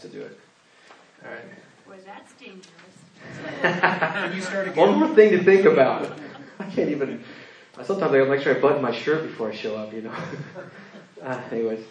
to do it. All right. Boy, that's dangerous. You start again. One more thing to think about. I can't even. Sometimes I gotta make sure I button my shirt before I show up. Anyways,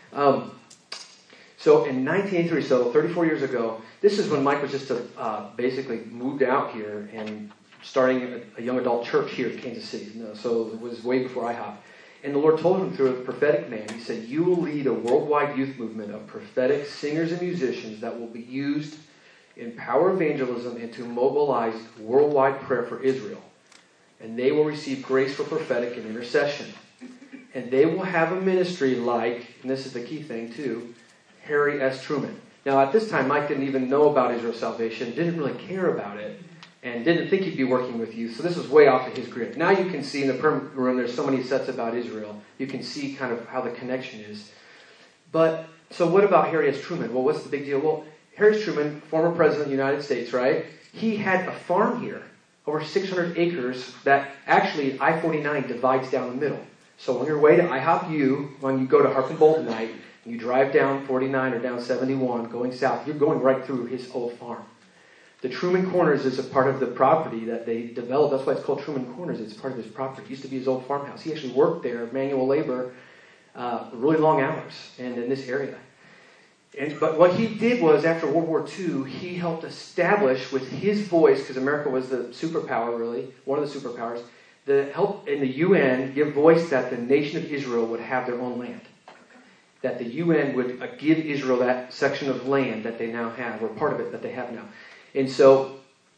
so in 1983, so 34 years ago, this is when Mike was just basically moved out here and starting a young adult church here in Kansas City. So it was way before IHOP. And the Lord told him through a prophetic man, He said, "You will lead a worldwide youth movement of prophetic singers and musicians that will be used in power evangelism and to mobilize worldwide prayer for Israel. And they will receive grace for prophetic and intercession. And they will have a ministry like," and this is the key thing too, Harry S. Truman. Now at this time, Mike didn't even know about Israel Salvation, didn't really care about it, and didn't think he'd be working with youth. So this was way off of his grid. Now you can see in the perm room, there's so many sets about Israel. You can see kind of how the connection is. But, so what about Harry S. Truman? Well, what's the big deal? Well, Harry S. Truman, former president of the United States, right? He had a farm here, over 600 acres, that actually I-49 divides down the middle. So on your way to IHOP U, when you go to Harp and Bolt tonight, and you drive down 49 or down 71 going south, you're going right through his old farm. The Truman Corners is a part of the property that they developed. That's why it's called Truman Corners. It's part of his property. It used to be his old farmhouse. He actually worked there, manual labor, really long hours, and in this area. But what he did was, after World War II, he helped establish with his voice, because America was the superpower, really, one of the superpowers, the help in the UN give voice that the nation of Israel would have their own land. That the UN would give Israel that section of land that they now have, or part of it that they have now. And so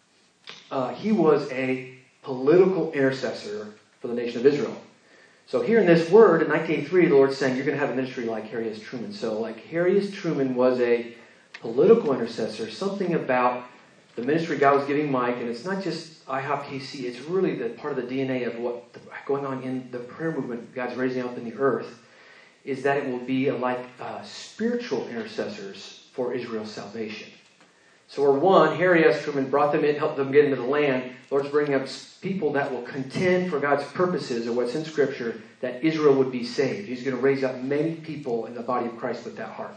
he was a political intercessor for the nation of Israel. So here in this word, in 1983, the Lord's saying, you're going to have a ministry like Harry S. Truman. So like Harry S. Truman was a political intercessor, something about the ministry God was giving Mike, and it's not just IHOP KC, it's really the part of the DNA of what's going on in the prayer movement God's raising up in the earth, is that it will be like spiritual intercessors for Israel's salvation. So Harry S. Truman brought them in, helped them get into the land. The Lord's bringing up people that will contend for God's purposes, or what's in Scripture, that Israel would be saved. He's going to raise up many people in the body of Christ with that heart.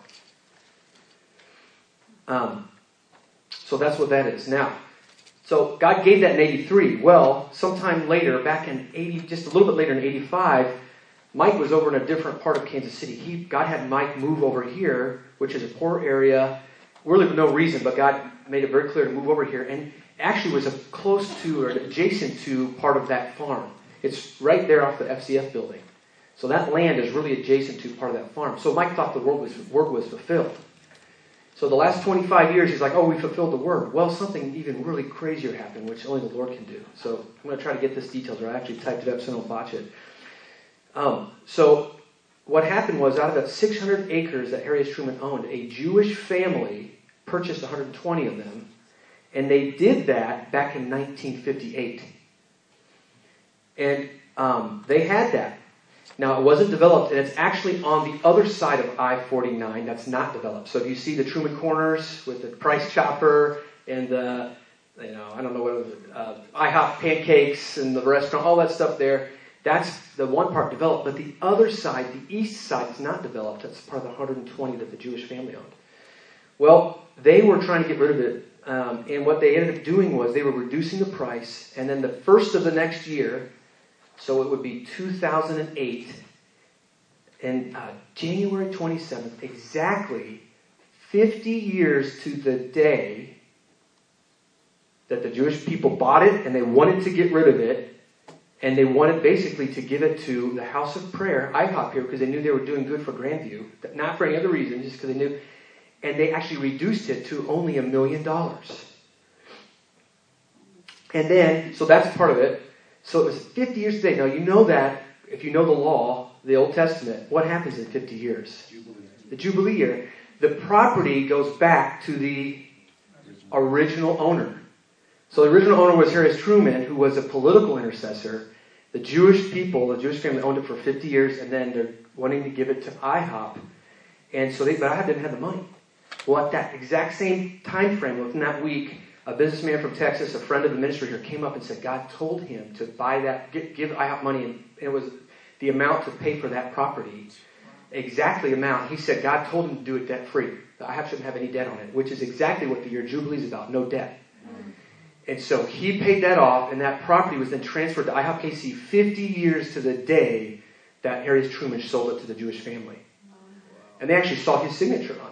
So that's what that is. Now, so God gave that in 83. Well, sometime later, back in 80, just a little bit later in 85, Mike was over in a different part of Kansas City. God had Mike move over here, which is a poor area, really for no reason, but God made it very clear to move over here, and actually was close to or adjacent to part of that farm. It's right there off the FCF building. So that land is really adjacent to part of that farm. So Mike thought the word was fulfilled. So the last 25 years, he's like, oh, we fulfilled the word. Well, something even really crazier happened, which only the Lord can do. So I'm going to try to get this details right. I actually typed it up so I don't botch it. So what happened was, out of that 600 acres that Harry S. Truman owned, a Jewish family purchased 120 of them, and they did that back in 1958. And they had that. Now, it wasn't developed, and it's actually on the other side of I-49 that's not developed. So if you see the Truman Corners with the Price Chopper and the, I don't know what it was, IHOP pancakes and the restaurant, all that stuff there, that's the one part developed. But the other side, the east side, is not developed. That's part of the 120 that the Jewish family owned. Well, they were trying to get rid of it. And what they ended up doing was they were reducing the price. And then the first of the next year, so it would be 2008, and January 27th, exactly 50 years to the day that the Jewish people bought it, and they wanted to get rid of it, and they wanted basically to give it to the House of Prayer, IHOP here, because they knew they were doing good for Grandview, not for any other reason, just because they knew. And they actually reduced it to only $1 million. And then, so that's part of it. So it was 50 years today. Now, you know that, if you know the law, the Old Testament, what happens in 50 years? The Jubilee year. The property goes back to the original owner. So the original owner was Harry S. Truman, who was a political intercessor. The Jewish people, the Jewish family owned it for 50 years, and then they're wanting to give it to IHOP. And so but IHOP didn't have the money. Well, at that exact same time frame, within that week, a businessman from Texas, a friend of the ministry here, came up and said God told him to buy that, give IHOP money, and it was the amount to pay for that property. exactly amount. He said God told him to do it debt-free. The IHOP shouldn't have any debt on it, which is exactly what the year Jubilee is about, no debt. And so he paid that off, and that property was then transferred to IHOP KC 50 years to the day that Harry S. Truman sold it to the Jewish family. And they actually saw his signature on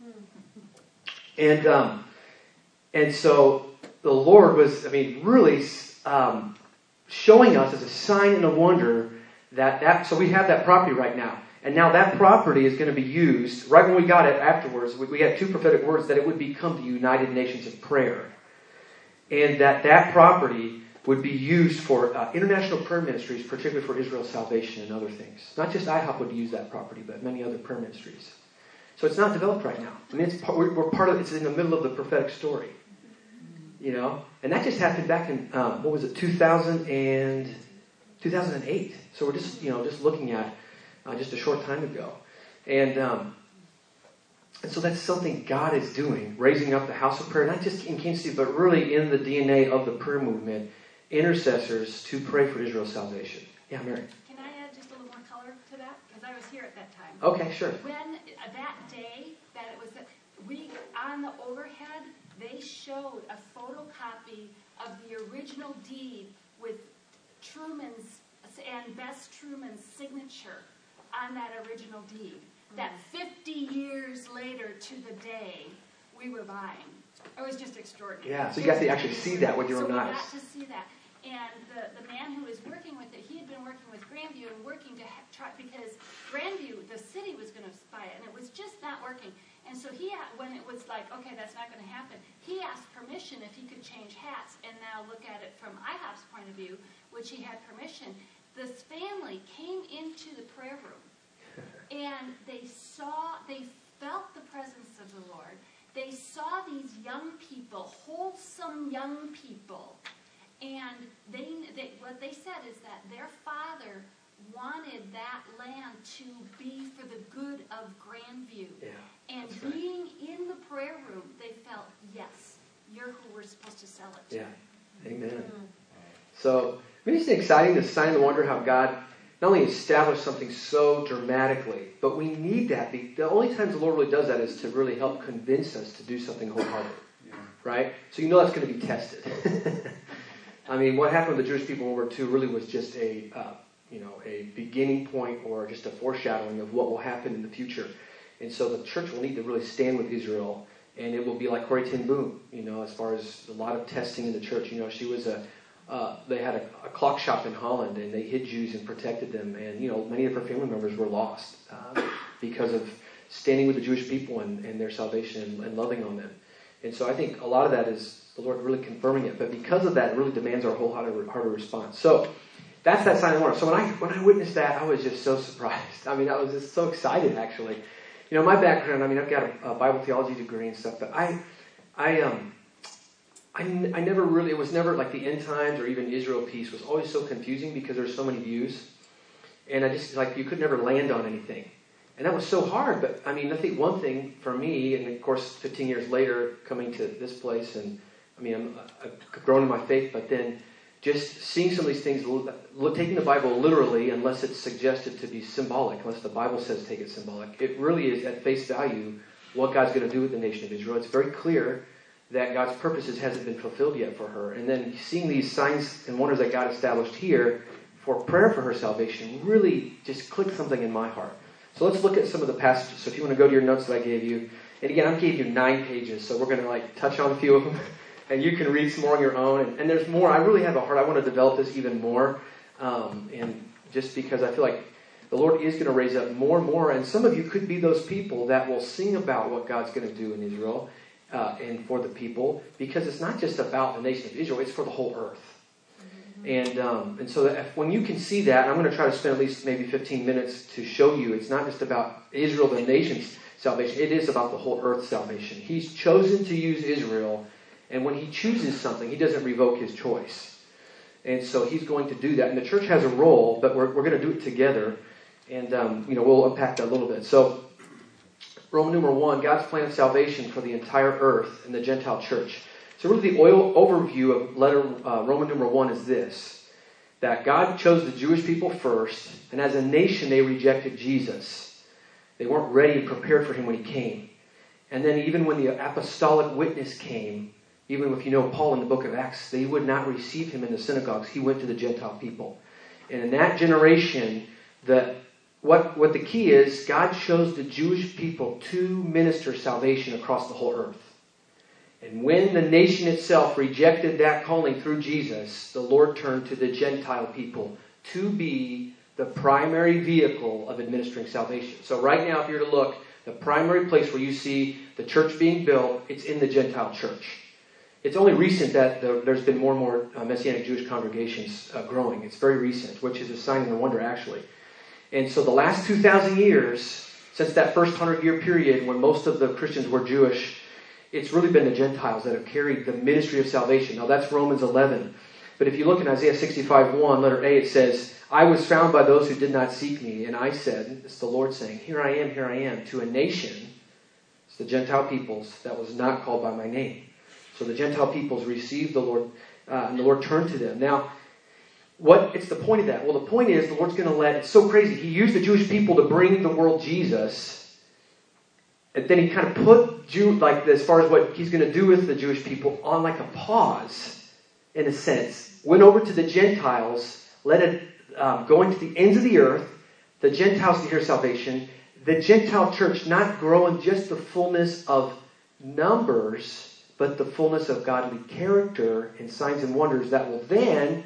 it. And so the Lord was, really showing us as a sign and a wonder so we have that property right now. And now that property is going to be used, right when we got it afterwards, we had 2 prophetic words that it would become the United Nations of Prayer. And that property would be used for international prayer ministries, particularly for Israel's salvation and other things. Not just IHOP would use that property, but many other prayer ministries. So it's not developed right now. We're part of it's in the middle of the prophetic story. And that just happened back in 2008. So we're just looking at just a short time ago, and so that's something God is doing, raising up the house of prayer, not just in Kansas City, but really in the DNA of the prayer movement, intercessors to pray for Israel's salvation. Yeah, Mary. Can I add just a little more color to that? Because I was here at that time. Okay, sure. When that day that it was, on the overhead, they showed a photocopy of the original deed with Truman's and Bess Truman's signature on that original deed. That 50 years later to the day we were buying. It was just extraordinary. Yeah, so you got to actually see that with your own eyes. So we got to see that. And the man who was working with it, he had been working with Grandview and working to try, because Grandview, the city was going to buy it, and it was just not working. And so when it was like, okay, that's not going to happen, he asked permission if he could change hats and now look at it from IHOP's point of view, which he had permission. This family came into the prayer room, and they felt the presence of the Lord. They saw these young people, wholesome young people, and what they said is that their father wanted that land to be for the good of Grandview. Yeah, and being in the prayer room, they felt, yes, you're who we're supposed to sell it to. Yeah, amen. So, it's exciting to sign and wonder how God not only established something so dramatically, but we need that. The only times the Lord really does that is to really help convince us to do something wholehearted. Yeah. Right? So that's going to be tested. What happened with the Jewish people in World War II really was just a beginning point or just a foreshadowing of what will happen in the future. And so the church will need to really stand with Israel, and it will be like Corrie ten Boom, as far as a lot of testing in the church. She was they had a clock shop in Holland, and they hid Jews and protected them. And, many of her family members were lost because of standing with the Jewish people and their salvation and loving on them. And so I think a lot of that is the Lord really confirming it. But because of that, it really demands our wholehearted response. So that's that sign of wonder. So when I witnessed that, I was just so surprised. I was just so excited, actually. My background, I've got a Bible theology degree and stuff, but I never really, it was never like the end times or even Israel piece was always so confusing because there's so many views. And I just, you could never land on anything. And that was so hard. But, I think one thing for me, and of course 15 years later coming to this place, and I've grown in my faith, but then just seeing some of these things, taking the Bible literally, unless it's suggested to be symbolic, unless the Bible says take it symbolic, it really is at face value what God's going to do with the nation of Israel. It's very clear that God's purposes hasn't been fulfilled yet for her. And then seeing these signs and wonders that God established here for prayer for her salvation really just clicked something in my heart. So let's look at some of the passages. So if you want to go to your notes that I gave you, and again, I gave you 9 pages, so we're going to touch on a few of them, and you can read some more on your own. And there's more. I really have a heart. I want to develop this even more, and just because I feel like the Lord is going to raise up more and more, and some of you could be those people that will sing about what God's going to do in Israel. And for the people, because it's not just about the nation of Israel, it's for the whole earth. And so that when you can see that, and I'm going to try to spend at least maybe 15 minutes to show you, it's not just about Israel, the nation's salvation, it is about the whole earth's salvation. He's chosen to use Israel, and when he chooses something, he doesn't revoke his choice. And so he's going to do that. And the church has a role, but we're going to do it together, and we'll unpack that a little bit. So Roman numeral 1, God's plan of salvation for the entire earth and the Gentile church. So really the overview of Roman numeral 1 is this, that God chose the Jewish people first, and as a nation they rejected Jesus. They weren't ready and prepared for him when he came. And then even when the apostolic witness came, even if you know Paul in the book of Acts, they would not receive him in the synagogues. He went to the Gentile people. And in that generation, what the key is, God chose the Jewish people to minister salvation across the whole earth. And when the nation itself rejected that calling through Jesus, the Lord turned to the Gentile people to be the primary vehicle of administering salvation. So right now, if you're to look, the primary place where you see the church being built, it's in the Gentile church. It's only recent that there's been more and more Messianic Jewish congregations growing. It's very recent, which is a sign and a wonder, actually. And so the last 2,000 years, since that first 100-year period when most of the Christians were Jewish, it's really been the Gentiles that have carried the ministry of salvation. Now that's Romans 11. But if you look in Isaiah 65:1, letter A, it says, I was found by those who did not seek me, and I said, it's the Lord saying, here I am, to a nation, it's the Gentile peoples, that was not called by my name. So the Gentile peoples received the Lord, and the Lord turned to them. Now, it's the point of that? Well, the point is, the Lord's going to it's so crazy. He used the Jewish people to bring the world Jesus, and then he kind of put as far as what he's going to do with the Jewish people on like a pause, in a sense. Went over to the Gentiles, let it go into the ends of the earth, the Gentiles to hear salvation, the Gentile church not grow in just the fullness of numbers, but the fullness of godly character and signs and wonders that will then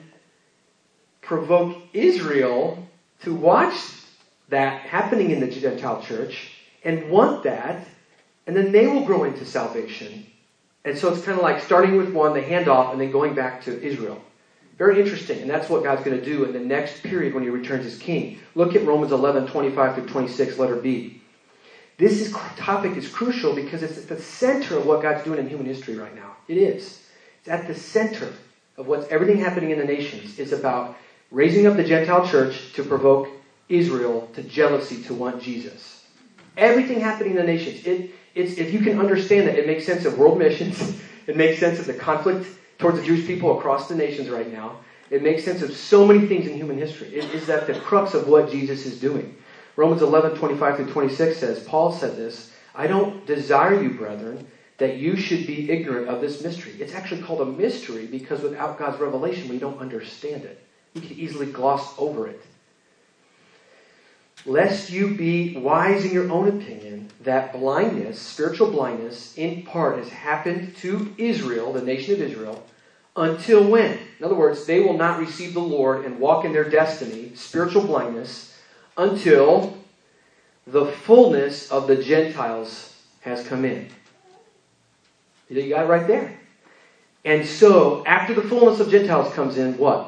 provoke Israel to watch that happening in the Gentile church and want that, and then they will grow into salvation. And so it's kind of like starting with one, the handoff, and then going back to Israel. Very interesting, and that's what God's going to do in the next period when he returns as king. Look at Romans 11:25 through 26, letter B. This topic is crucial because it's at the center of what God's doing in human history right now. It is. It's at the center of what's everything happening in the nations. It's about raising up the Gentile church to provoke Israel to jealousy to want Jesus. Everything happening in the nations. It's if you can understand that, it makes sense of world missions. It makes sense of the conflict towards the Jewish people across the nations right now. It makes sense of so many things in human history. It is at the crux of what Jesus is doing. Romans 11:25 through 26 says, Paul said this, I don't desire you, brethren, that you should be ignorant of this mystery. It's actually called a mystery because without God's revelation, we don't understand it. We can easily gloss over it. Lest you be wise in your own opinion, that blindness, spiritual blindness, in part has happened to Israel, the nation of Israel, until when? In other words, they will not receive the Lord and walk in their destiny, spiritual blindness, until the fullness of the Gentiles has come in. You got it right there. And so, after the fullness of Gentiles comes in, what?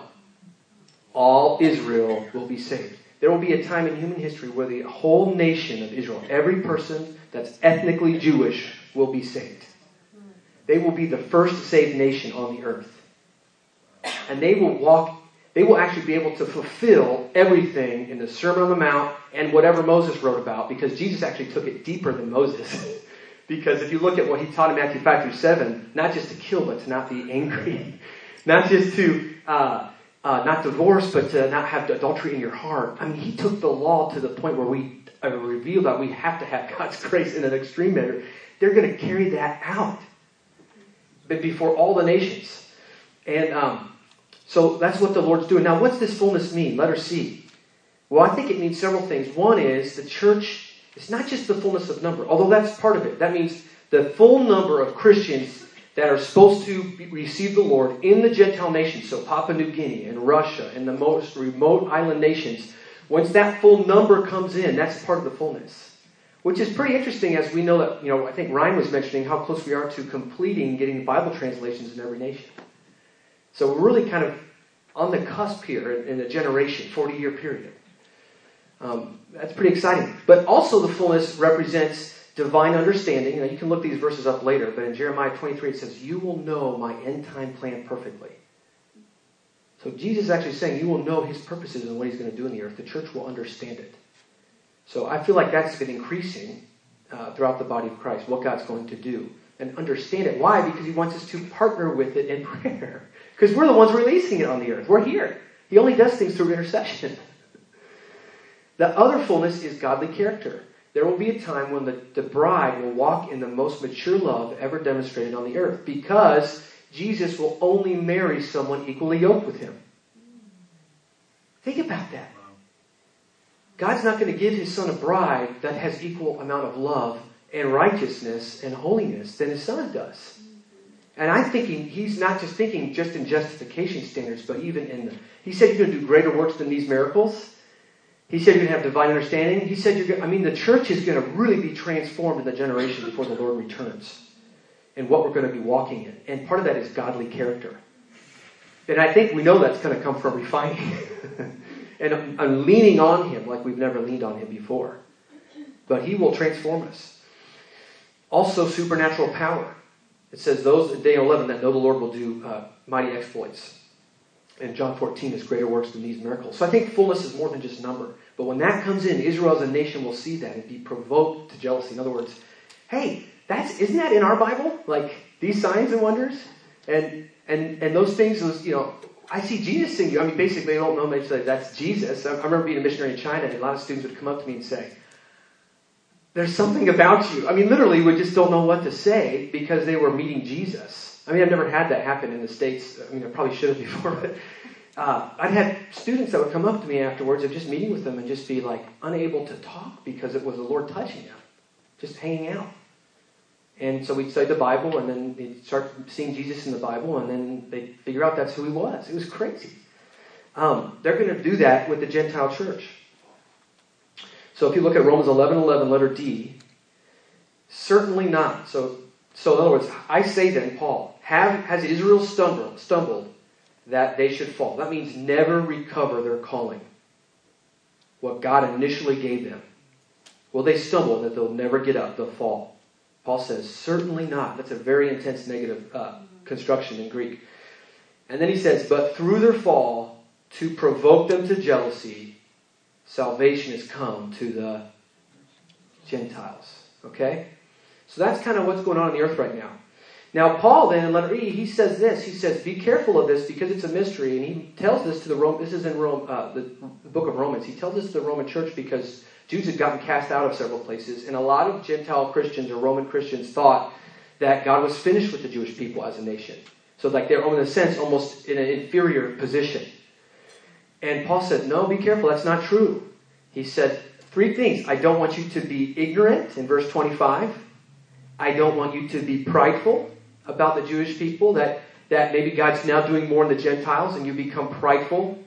All Israel will be saved. There will be a time in human history where the whole nation of Israel, every person that's ethnically Jewish, will be saved. They will be the first saved nation on the earth. And they will actually be able to fulfill everything in the Sermon on the Mount and whatever Moses wrote about, because Jesus actually took it deeper than Moses. Because if you look at what he taught in Matthew 5 through 7, not just to kill, but to not be angry. Not just to not divorce, but to not have adultery in your heart. I mean, he took the law to the point where we reveal that we have to have God's grace in an extreme manner. They're going to carry that out before all the nations. And so that's what the Lord's doing. Now, what's this fullness mean? Letter C. Well, I think it means several things. One is the church, it's not just the fullness of number, although that's part of it. That means the full number of Christians that are supposed to receive the Lord in the Gentile nations, so Papua New Guinea and Russia and the most remote island nations. Once that full number comes in, that's part of the fullness. Which is pretty interesting, as we know that, I think Ryan was mentioning how close we are to completing getting Bible translations in every nation. So we're really kind of on the cusp here in a generation, 40-year period. That's pretty exciting. But also the fullness represents divine understanding. Now you can look these verses up later, but in Jeremiah 23 it says, you will know my end time plan perfectly. So Jesus is actually saying you will know his purposes and what he's going to do in the earth. The church will understand it. So I feel like that's been increasing throughout the body of Christ, what God's going to do. And understand it. Why? Because he wants us to partner with it in prayer. Because we're the ones releasing it on the earth. We're here. He only does things through intercession. The other fullness is godly character. there will be a time when the bride will walk in the most mature love ever demonstrated on the earth, because Jesus will only marry someone equally yoked with him. Think about that. God's not going to give his son a bride that has equal amount of love and righteousness and holiness than his son does. And I'm thinking, he's not just thinking just in justification standards, but even in he said you're going to do greater works than these miracles. He said you're going to have divine understanding. He said the church is going to really be transformed in the generation before the Lord returns. And what we're going to be walking in. And part of that is godly character. And I think we know that's going to come from refining. And I'm leaning on him like we've never leaned on him before. But he will transform us. Also, supernatural power. It says those in day 11 that know the Lord will do mighty exploits. And John 14 is greater works than these miracles. So I think fullness is more than just number. But when that comes in, Israel as a nation will see that and be provoked to jealousy. In other words, hey, isn't that in our Bible? Like these signs and wonders? And those things, I see Jesus sing you. I mean, basically, they don't know. They say, that's Jesus. I remember being a missionary in China, and a lot of students would come up to me and say, there's something about you. I mean, literally, we just don't know what to say because they were meeting Jesus. I mean, I've never had that happen in the States. I mean, I probably should have before, but I'd had students that would come up to me afterwards of just meeting with them and just be like unable to talk because it was the Lord touching them, just hanging out. And so we'd study the Bible, and then they'd start seeing Jesus in the Bible, and then they'd figure out that's who he was. It was crazy. They're going to do that with the Gentile church. So if you look at Romans 11:11, letter D, certainly not. So in other words, I say then, Paul, has Israel stumbled that they should fall? That means never recover their calling, what God initially gave them. Will they stumble that they'll never get up, they'll fall? Paul says, certainly not. That's a very intense negative construction in Greek. And then he says, but through their fall, to provoke them to jealousy, salvation has come to the Gentiles. Okay? So that's kind of what's going on the earth right now. Now, Paul then, in letter E, he says this. He says, be careful of this because it's a mystery. And he tells this to this is in Rome, the book of Romans. He tells this to the Roman church because Jews had gotten cast out of several places, and a lot of Gentile Christians or Roman Christians thought that God was finished with the Jewish people as a nation. So like they're, in a sense, almost in an inferior position. And Paul said, no, be careful, that's not true. He said 3 things. I don't want you to be ignorant, in verse 25. I don't want you to be prideful about the Jewish people, that maybe God's now doing more in the Gentiles and you become prideful.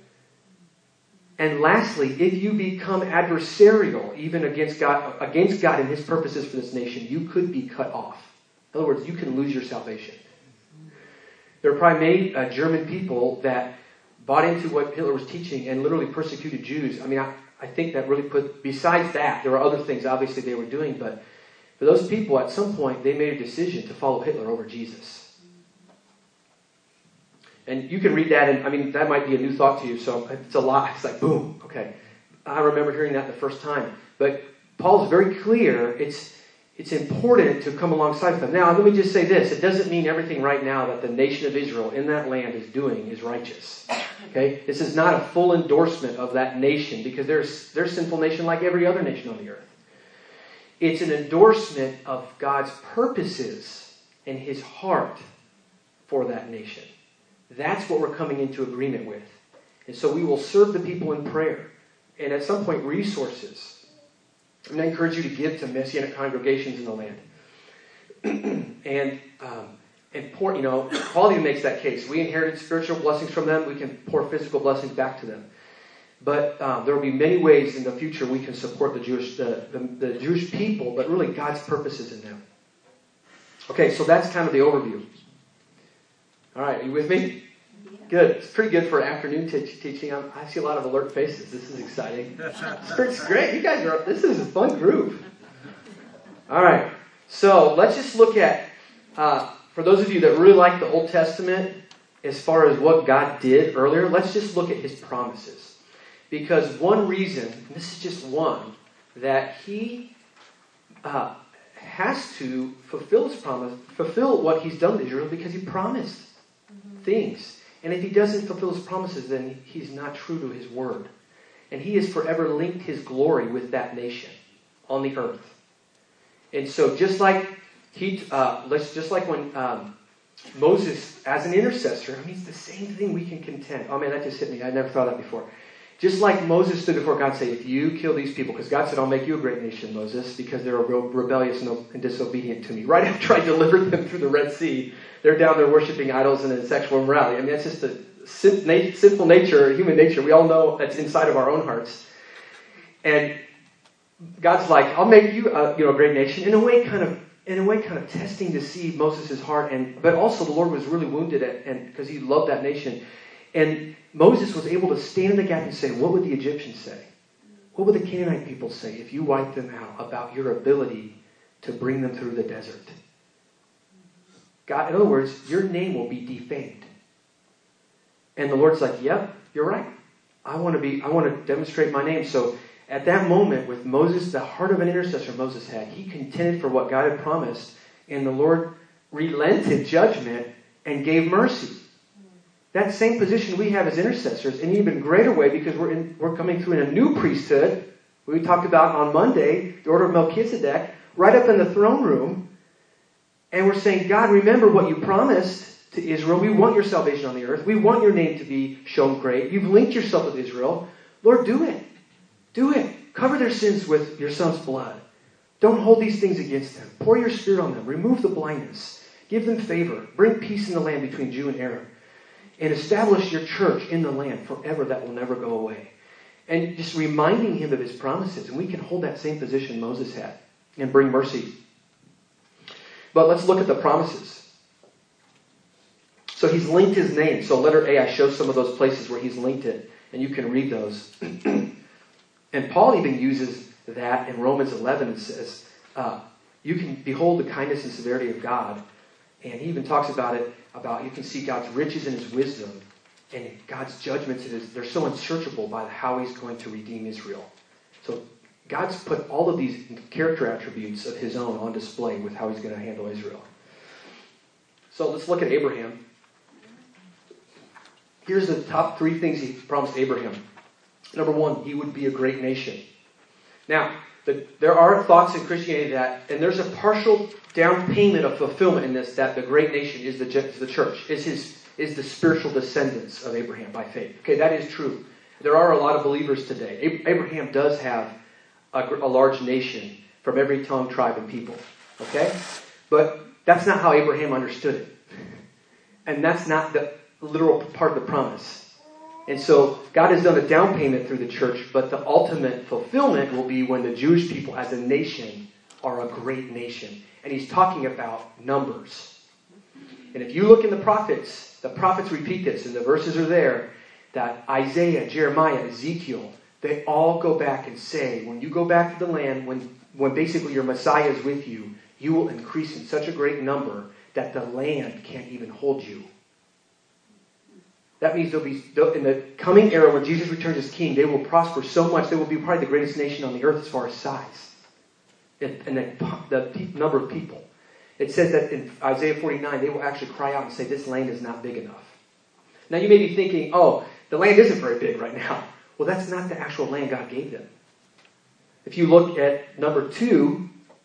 And lastly, if you become adversarial, even against God and his purposes for this nation, you could be cut off. In other words, you can lose your salvation. There are probably many German people that bought into what Hitler was teaching and literally persecuted Jews. I mean, I think that really besides that, there were other things obviously they were doing, but for those people, at some point, they made a decision to follow Hitler over Jesus. And you can read that, and I mean, that might be a new thought to you, so it's a lot. It's like, boom, okay. I remember hearing that the first time. But Paul's very clear, it's important to come alongside of them. Now, let me just say this. It doesn't mean everything right now that the nation of Israel in that land is doing is righteous. Okay? This is not a full endorsement of that nation, because they're a sinful nation like every other nation on the earth. It's an endorsement of God's purposes and his heart for that nation. That's what we're coming into agreement with. And so we will serve the people in prayer. And at some point, resources. I'm going to encourage you to give to Messianic congregations in the land. and Paul even makes that case. We inherited spiritual blessings from them. We can pour physical blessings back to them. But there will be many ways in the future we can support the Jewish people, but really God's purposes in them. Okay, so that's kind of the overview. All right, are you with me? Yeah. Good. It's pretty good for afternoon teaching. I see a lot of alert faces. This is exciting. It's great. You guys this is a fun group. All right, so let's just look at, for those of you that really like the Old Testament, as far as what God did earlier, let's just look at his promises. Because one reason, and this is just one, that he has to fulfill his promise, fulfill what he's done to Israel, because he promised things. And if he doesn't fulfill his promises, then he's not true to his word. And he has forever linked his glory with that nation. on the earth. And so just like when Moses, as an intercessor, I mean, it's the same thing we can contend. Oh man, that just hit me. I never thought of that before. Just like Moses stood before God and said, if you kill these people, because God said, I'll make you a great nation, Moses, because they're rebellious and disobedient to me. Right after I delivered them through the Red Sea, they're down there worshiping idols and in sexual immorality. I mean, that's just a sinful nature, human nature. We all know that's inside of our own hearts. And God's like, I'll make you a great nation. In a way, kind of testing to see Moses' heart. But also the Lord was really wounded because he loved that nation. And Moses was able to stand in the gap and say, what would the Egyptians say? What would the Canaanite people say if you wiped them out about your ability to bring them through the desert? God, in other words, your name will be defamed. And the Lord's like, yep, you're right. I want to demonstrate my name. So at that moment with Moses, the heart of an intercessor Moses had, he contended for what God had promised, and the Lord relented judgment and gave mercy. That same position we have as intercessors in an even greater way, because we're coming through in a new priesthood. We talked about on Monday, the order of Melchizedek, right up in the throne room. And we're saying, God, remember what you promised to Israel. We want your salvation on the earth. We want your name to be shown great. You've linked yourself with Israel. Lord, do it. Do it. Cover their sins with your son's blood. Don't hold these things against them. Pour your spirit on them. Remove the blindness. Give them favor. Bring peace in the land between Jew and Arab. And establish your church in the land forever that will never go away. And just reminding him of his promises. And we can hold that same position Moses had and bring mercy. But let's look at the promises. So he's linked his name. So letter A, I show some of those places where he's linked it. And you can read those. And Paul even uses that in Romans 11 and says, you can behold the kindness and severity of God. And he even talks about it, you can see God's riches and his wisdom. And God's judgments, they're so unsearchable by how he's going to redeem Israel. So God's put all of these character attributes of his own on display with how he's going to handle Israel. So let's look at Abraham. Here's the top 3 things he promised Abraham. Number 1, he would be a great nation. Now, there are thoughts in Christianity and there's a partial down payment of fulfillment in this, that the great nation is the church, is the spiritual descendants of Abraham by faith. Okay, that is true. There are a lot of believers today. Abraham does have a large nation from every tongue, tribe, and people. Okay? But that's not how Abraham understood it. And that's not the literal part of the promise. And so God has done a down payment through the church, but the ultimate fulfillment will be when the Jewish people as a nation are a great nation. And he's talking about numbers. And if you look in the prophets repeat this, and the verses are there, that Isaiah, Jeremiah, Ezekiel, they all go back and say, when you go back to the land, when basically your Messiah is with you, you will increase in such a great number that the land can't even hold you. That means in the coming era when Jesus returns as king, they will prosper so much, they will be probably the greatest nation on the earth as far as size. And the number of people. It says that in Isaiah 49, they will actually cry out and say, this land is not big enough. Now you may be thinking, oh, the land isn't very big right now. Well, that's not the actual land God gave them. If you look at number 2,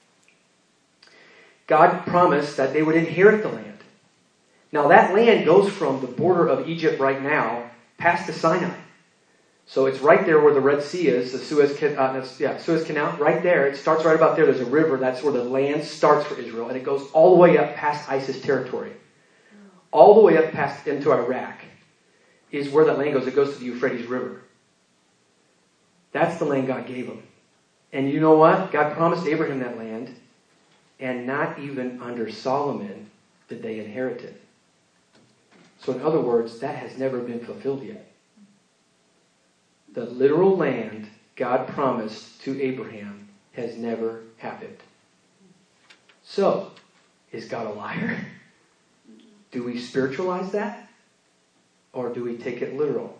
God promised that they would inherit the land. Now that land goes from the border of Egypt right now past the Sinai. So it's right there where the Red Sea is, the Suez Canal, right there. It starts right about there. There's a river. That's where the land starts for Israel. And it goes all the way up past ISIS territory. All the way up past into Iraq is where that land goes. It goes to the Euphrates River. That's the land God gave them. And you know what? God promised Abraham that land. And not even under Solomon did they inherit it. So in other words, that has never been fulfilled yet. The literal land God promised to Abraham has never happened. So, is God a liar? Do we spiritualize that? Or do we take it literal?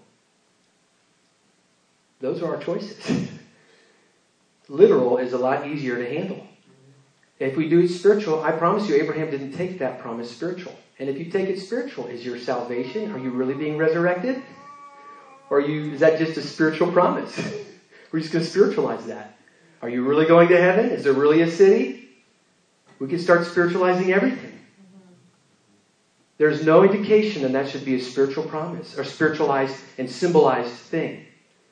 Those are our choices. Literal is a lot easier to handle. If we do it spiritual, I promise you, Abraham didn't take that promise spiritual. And if you take it spiritual, is your salvation, are you really being resurrected? Or is that just a spiritual promise? We're just going to spiritualize that. Are you really going to heaven? Is there really a city? We can start spiritualizing everything. There's no indication that should be a spiritual promise or spiritualized and symbolized thing.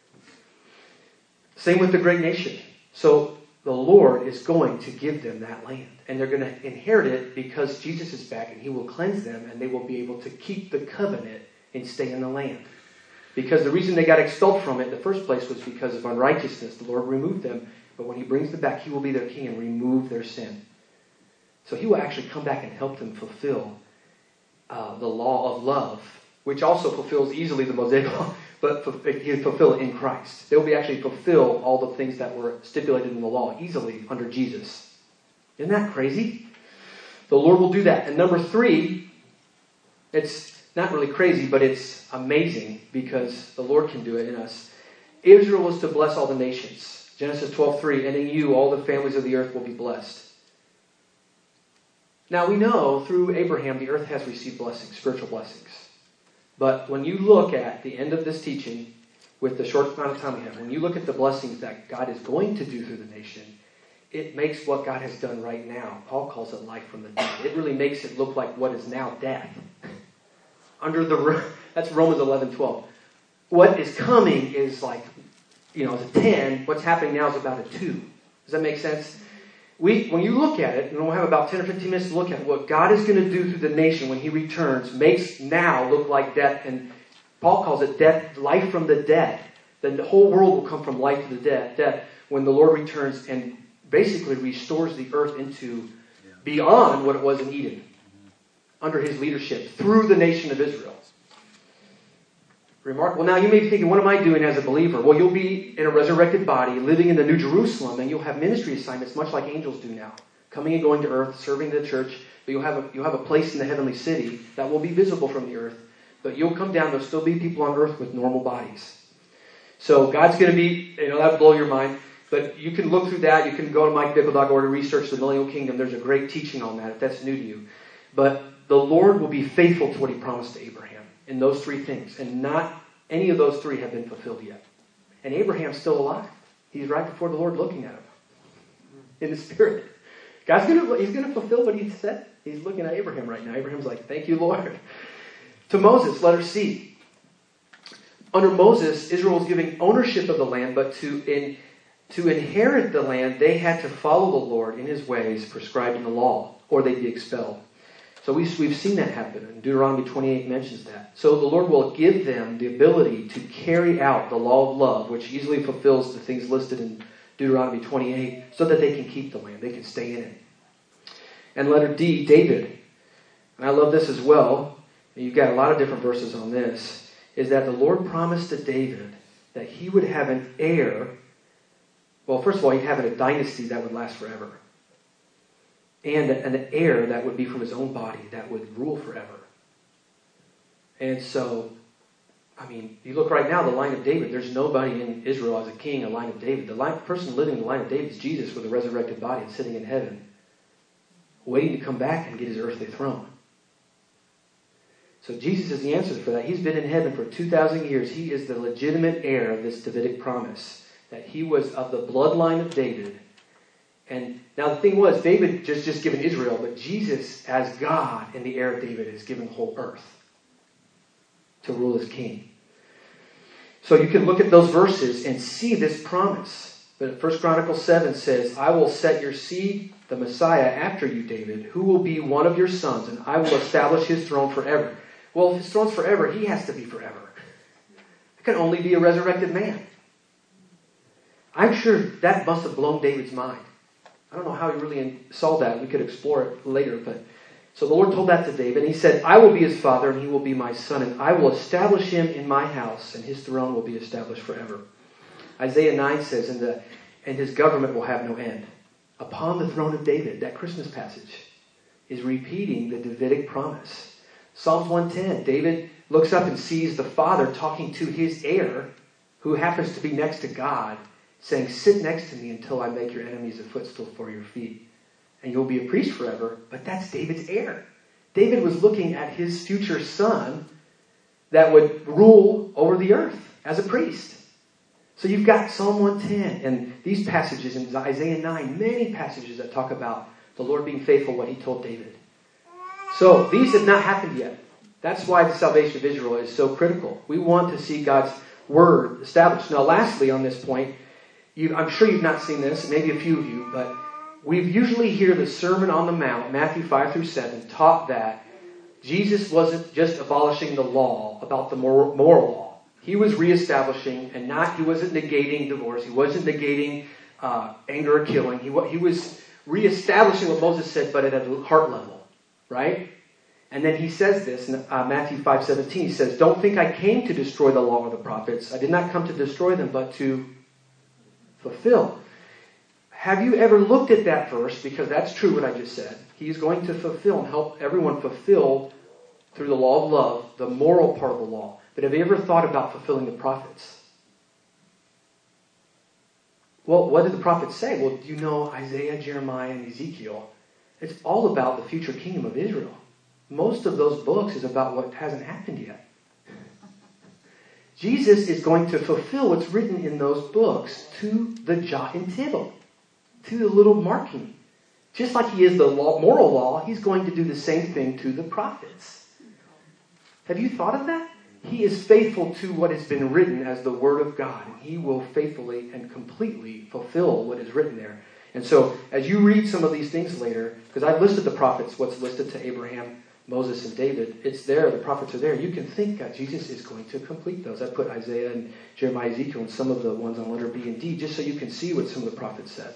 Same with the great nation. So the Lord is going to give them that land. And they're going to inherit it because Jesus is back and He will cleanse them and they will be able to keep the covenant and stay in the land. Because the reason they got expelled from it in the first place was because of unrighteousness. The Lord removed them. But when He brings them back, He will be their king and remove their sin. So He will actually come back and help them fulfill the law of love, which also fulfills easily the Mosaic law, but He fulfill it in Christ. They will be actually fulfill all the things that were stipulated in the law easily under Jesus. Isn't that crazy? The Lord will do that. And number 3, it's not really crazy, but it's amazing because the Lord can do it in us. Israel was to bless all the nations. Genesis 12:3, and in you all the families of the earth will be blessed. Now we know through Abraham the earth has received blessings, spiritual blessings. But when you look at the end of this teaching, with the short amount of time we have, when you look at the blessings that God is going to do through the nation, it makes what God has done right now. Paul calls it life from the dead. It really makes it look like what is now death. That's Romans 11:12. What is coming is like, it's a 10. What's happening now is about a 2. Does that make sense? When you look at it, and we'll have about 10 or 15 minutes to look at it, what God is going to do through the nation when He returns makes now look like death. And Paul calls it death, life from the dead. Then the whole world will come from life to the death when the Lord returns and basically restores the earth into beyond what it was in Eden under His leadership through the nation of Israel. Remarkable. Now you may be thinking, what am I doing as a believer? Well, you'll be in a resurrected body, living in the New Jerusalem, and you'll have ministry assignments much like angels do now. Coming and going to earth, serving the church, but you'll have a place in the heavenly city that will be visible from the earth. But you'll come down, there'll still be people on earth with normal bodies. So God's going to be, that'll blow your mind. But you can look through that. You can go to MikeBickle.org to research the millennial kingdom. There's a great teaching on that if that's new to you. But the Lord will be faithful to what He promised to Abraham in those 3 things. And not any of those 3 have been fulfilled yet. And Abraham's still alive. He's right before the Lord looking at him in the Spirit. He's going to fulfill what He said. He's looking at Abraham right now. Abraham's like, thank you, Lord. To Moses, letter C. Under Moses, Israel was giving ownership of the land, but to inherit the land, they had to follow the Lord in His ways prescribed in the law, or they'd be expelled. So we've seen that happen, and Deuteronomy 28 mentions that. So the Lord will give them the ability to carry out the law of love, which easily fulfills the things listed in Deuteronomy 28, so that they can keep the land, they can stay in it. And letter D, David. And I love this as well. You've got a lot of different verses on this. Is that the Lord promised to David that he would have an heir. Well, first of all, he'd have a dynasty that would last forever. And an heir that would be from his own body that would rule forever. And so, you look right now, the line of David, there's nobody in Israel as a king, a line of David. The person living in the line of David is Jesus with a resurrected body and sitting in heaven, waiting to come back and get His earthly throne. So Jesus is the answer for that. He's been in heaven for 2,000 years. He is the legitimate heir of this Davidic promise, that He was of the bloodline of David. And now the thing was, David just given Israel, but Jesus, as God and the heir of David, is given the whole earth to rule as king. So you can look at those verses and see this promise. But 1 Chronicles 7 says, I will set your seed, the Messiah, after you, David, who will be one of your sons, and I will establish His throne forever. Well, if His throne's forever, He has to be forever. It can only be a resurrected man. I'm sure that must have blown David's mind. I don't know how he really saw that. We could explore it later. So the Lord told that to David. And He said, I will be his father and he will be my son. And I will establish him in my house and his throne will be established forever. Isaiah 9 says, and his government will have no end. Upon the throne of David, that Christmas passage, is repeating the Davidic promise. Psalms 110, David looks up and sees the Father talking to his heir, who happens to be next to God, saying, sit next to me until I make your enemies a footstool for your feet. And you'll be a priest forever. But that's David's heir. David was looking at his future son that would rule over the earth as a priest. So you've got Psalm 110 and these passages in Isaiah 9, many passages that talk about the Lord being faithful, what he told David. So these have not happened yet. That's why the salvation of Israel is so critical. We want to see God's word established. Now lastly on this point, I'm sure you've not seen this, maybe a few of you, but we usually hear the Sermon on the Mount, Matthew 5 through 7, taught that Jesus wasn't just abolishing the law about the moral law. He was reestablishing, and he wasn't negating divorce. He wasn't negating anger or killing. He was reestablishing what Moses said, but at a heart level, right? And then he says this in Matthew 5:17. He says, "Don't think I came to destroy the law or the prophets. I did not come to destroy them, but to fulfill." Have you ever looked at that verse? Because that's true what I just said. He's going to fulfill and help everyone fulfill through the law of love, the moral part of the law. But have you ever thought about fulfilling the prophets? Well, what did the prophets say? Well, do you know Isaiah, Jeremiah, and Ezekiel? It's all about the future kingdom of Israel. Most of those books is about what hasn't happened yet. Jesus is going to fulfill what's written in those books to the jot and tittle, to the little marking. Just like he is the moral law, he's going to do the same thing to the prophets. Have you thought of that? He is faithful to what has been written as the Word of God. And he will faithfully and completely fulfill what is written there. And so, as you read some of these things later, because I've listed the prophets, what's listed to Abraham, Moses, and David, it's there, the prophets are there. You can think that Jesus is going to complete those. I put Isaiah and Jeremiah, Ezekiel, and some of the ones on letter B and D, just so you can see what some of the prophets said.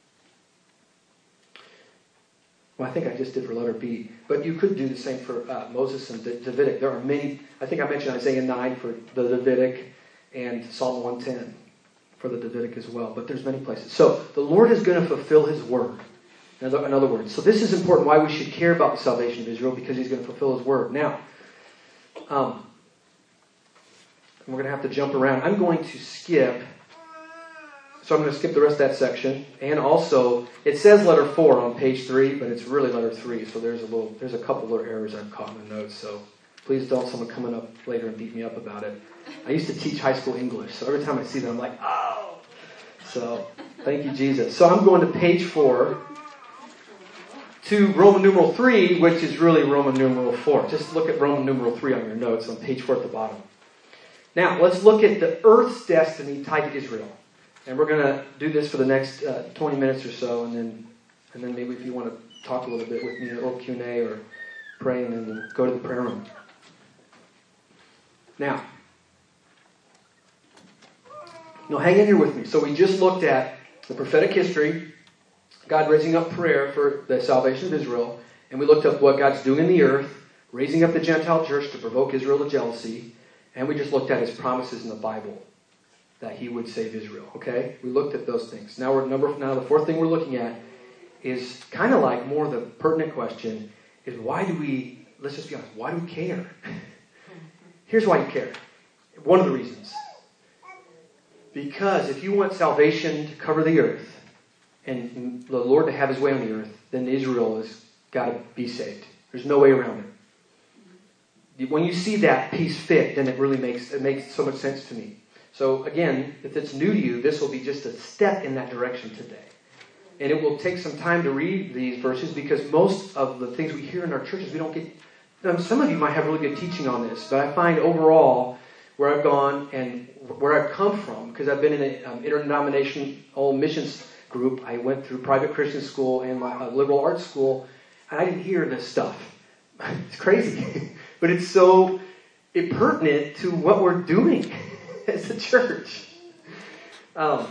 Well, I think I just did for letter B. But you could do the same for Moses and Davidic. There are many. I think I mentioned Isaiah 9 for the Davidic and Psalm 110 for the Davidic as well. But there's many places. So the Lord is going to fulfill his word. In other words. So this is important why we should care about the salvation of Israel, because he's going to fulfill his word. Now, we're going to have to jump around. I'm going to skip. So I'm going to skip the rest of that section. And also, it says letter 4 on page 3, but it's really letter 3. So there's a couple little errors I've caught in the notes. So please don't someone coming up later and beat me up about it. I used to teach high school English. So every time I see that, I'm like, oh. So thank you, Jesus. So I'm going to page 4 to Roman numeral 3, which is really Roman numeral 4. Just look at Roman numeral 3 on your notes on page 4 at the bottom. Now, let's look at the earth's destiny tied to Israel. And we're going to do this for the next 20 minutes or so, and then maybe if you want to talk a little bit with me, a little Q&A or pray, and then we'll go to the prayer room. Now, hang in here with me. So we just looked at the prophetic history, God raising up prayer for the salvation of Israel, and we looked up what God's doing in the earth, raising up the Gentile church to provoke Israel to jealousy, and we just looked at his promises in the Bible, that he would save Israel. Okay? We looked at those things. Now the fourth thing we're looking at is kind of like more the pertinent question is let's just be honest, why do we care? Here's why you care. One of the reasons. Because if you want salvation to cover the earth and the Lord to have his way on the earth, then Israel has got to be saved. There's no way around it. When you see that piece fit, then it makes so much sense to me. So again, if it's new to you, this will be just a step in that direction today. And it will take some time to read these verses because most of the things we hear in our churches, we don't get. Some of you might have really good teaching on this, but I find overall where I've gone and where I've come from, because I've been in an interdenominational missions group. I went through private Christian school and my liberal arts school, and I didn't hear this stuff. It's crazy. But it's so pertinent to what we're doing as a church. So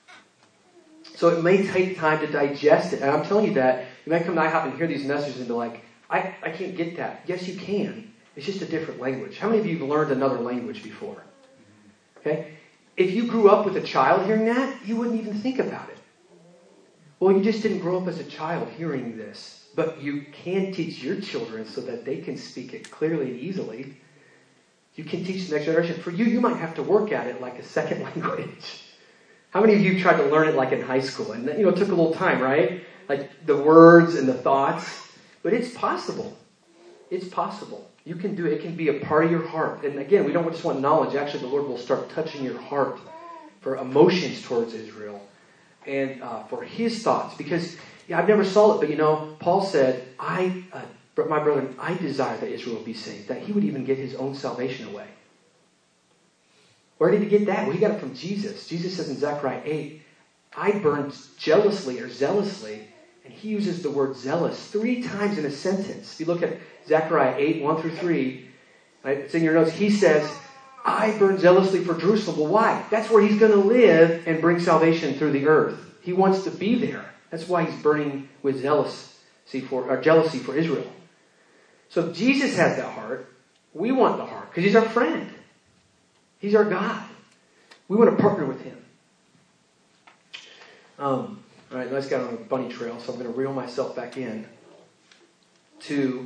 it may take time to digest it. And I'm telling you that. You might come to IHOP and hear these messages and be like, I can't get that. Yes, you can. It's just a different language. How many of you have learned another language before? Okay? If you grew up with a child hearing that, you wouldn't even think about it. Well, you just didn't grow up as a child hearing this. But you can teach your children so that they can speak it clearly and easily. You can teach the next generation. For you, you might have to work at it like a second language. How many of you tried to learn it like in high school? And it took a little time, right? Like the words and the thoughts. But it's possible. It's possible. You can do it. It can be a part of your heart. And again, we don't just want knowledge. Actually, the Lord will start touching your heart for emotions towards Israel, and for his thoughts. Because I've never saw it, but Paul said, my brethren, I desire that Israel be saved, that he would even get his own salvation away. Where did he get that? Well, he got it from Jesus. Jesus says in Zechariah 8, I burned jealously or zealously, and he uses the word zealous 3 times in a sentence. If you look at Zechariah 8, 1 through 3, it's in your notes, he says, I burn zealously for Jerusalem. Well, why? That's where he's going to live and bring salvation through the earth. He wants to be there. That's why he's burning with jealousy for Israel. So if Jesus has that heart, we want the heart, because he's our friend. He's our God. We want to partner with him. All right, let's get on a bunny trail, so I'm going to reel myself back in to...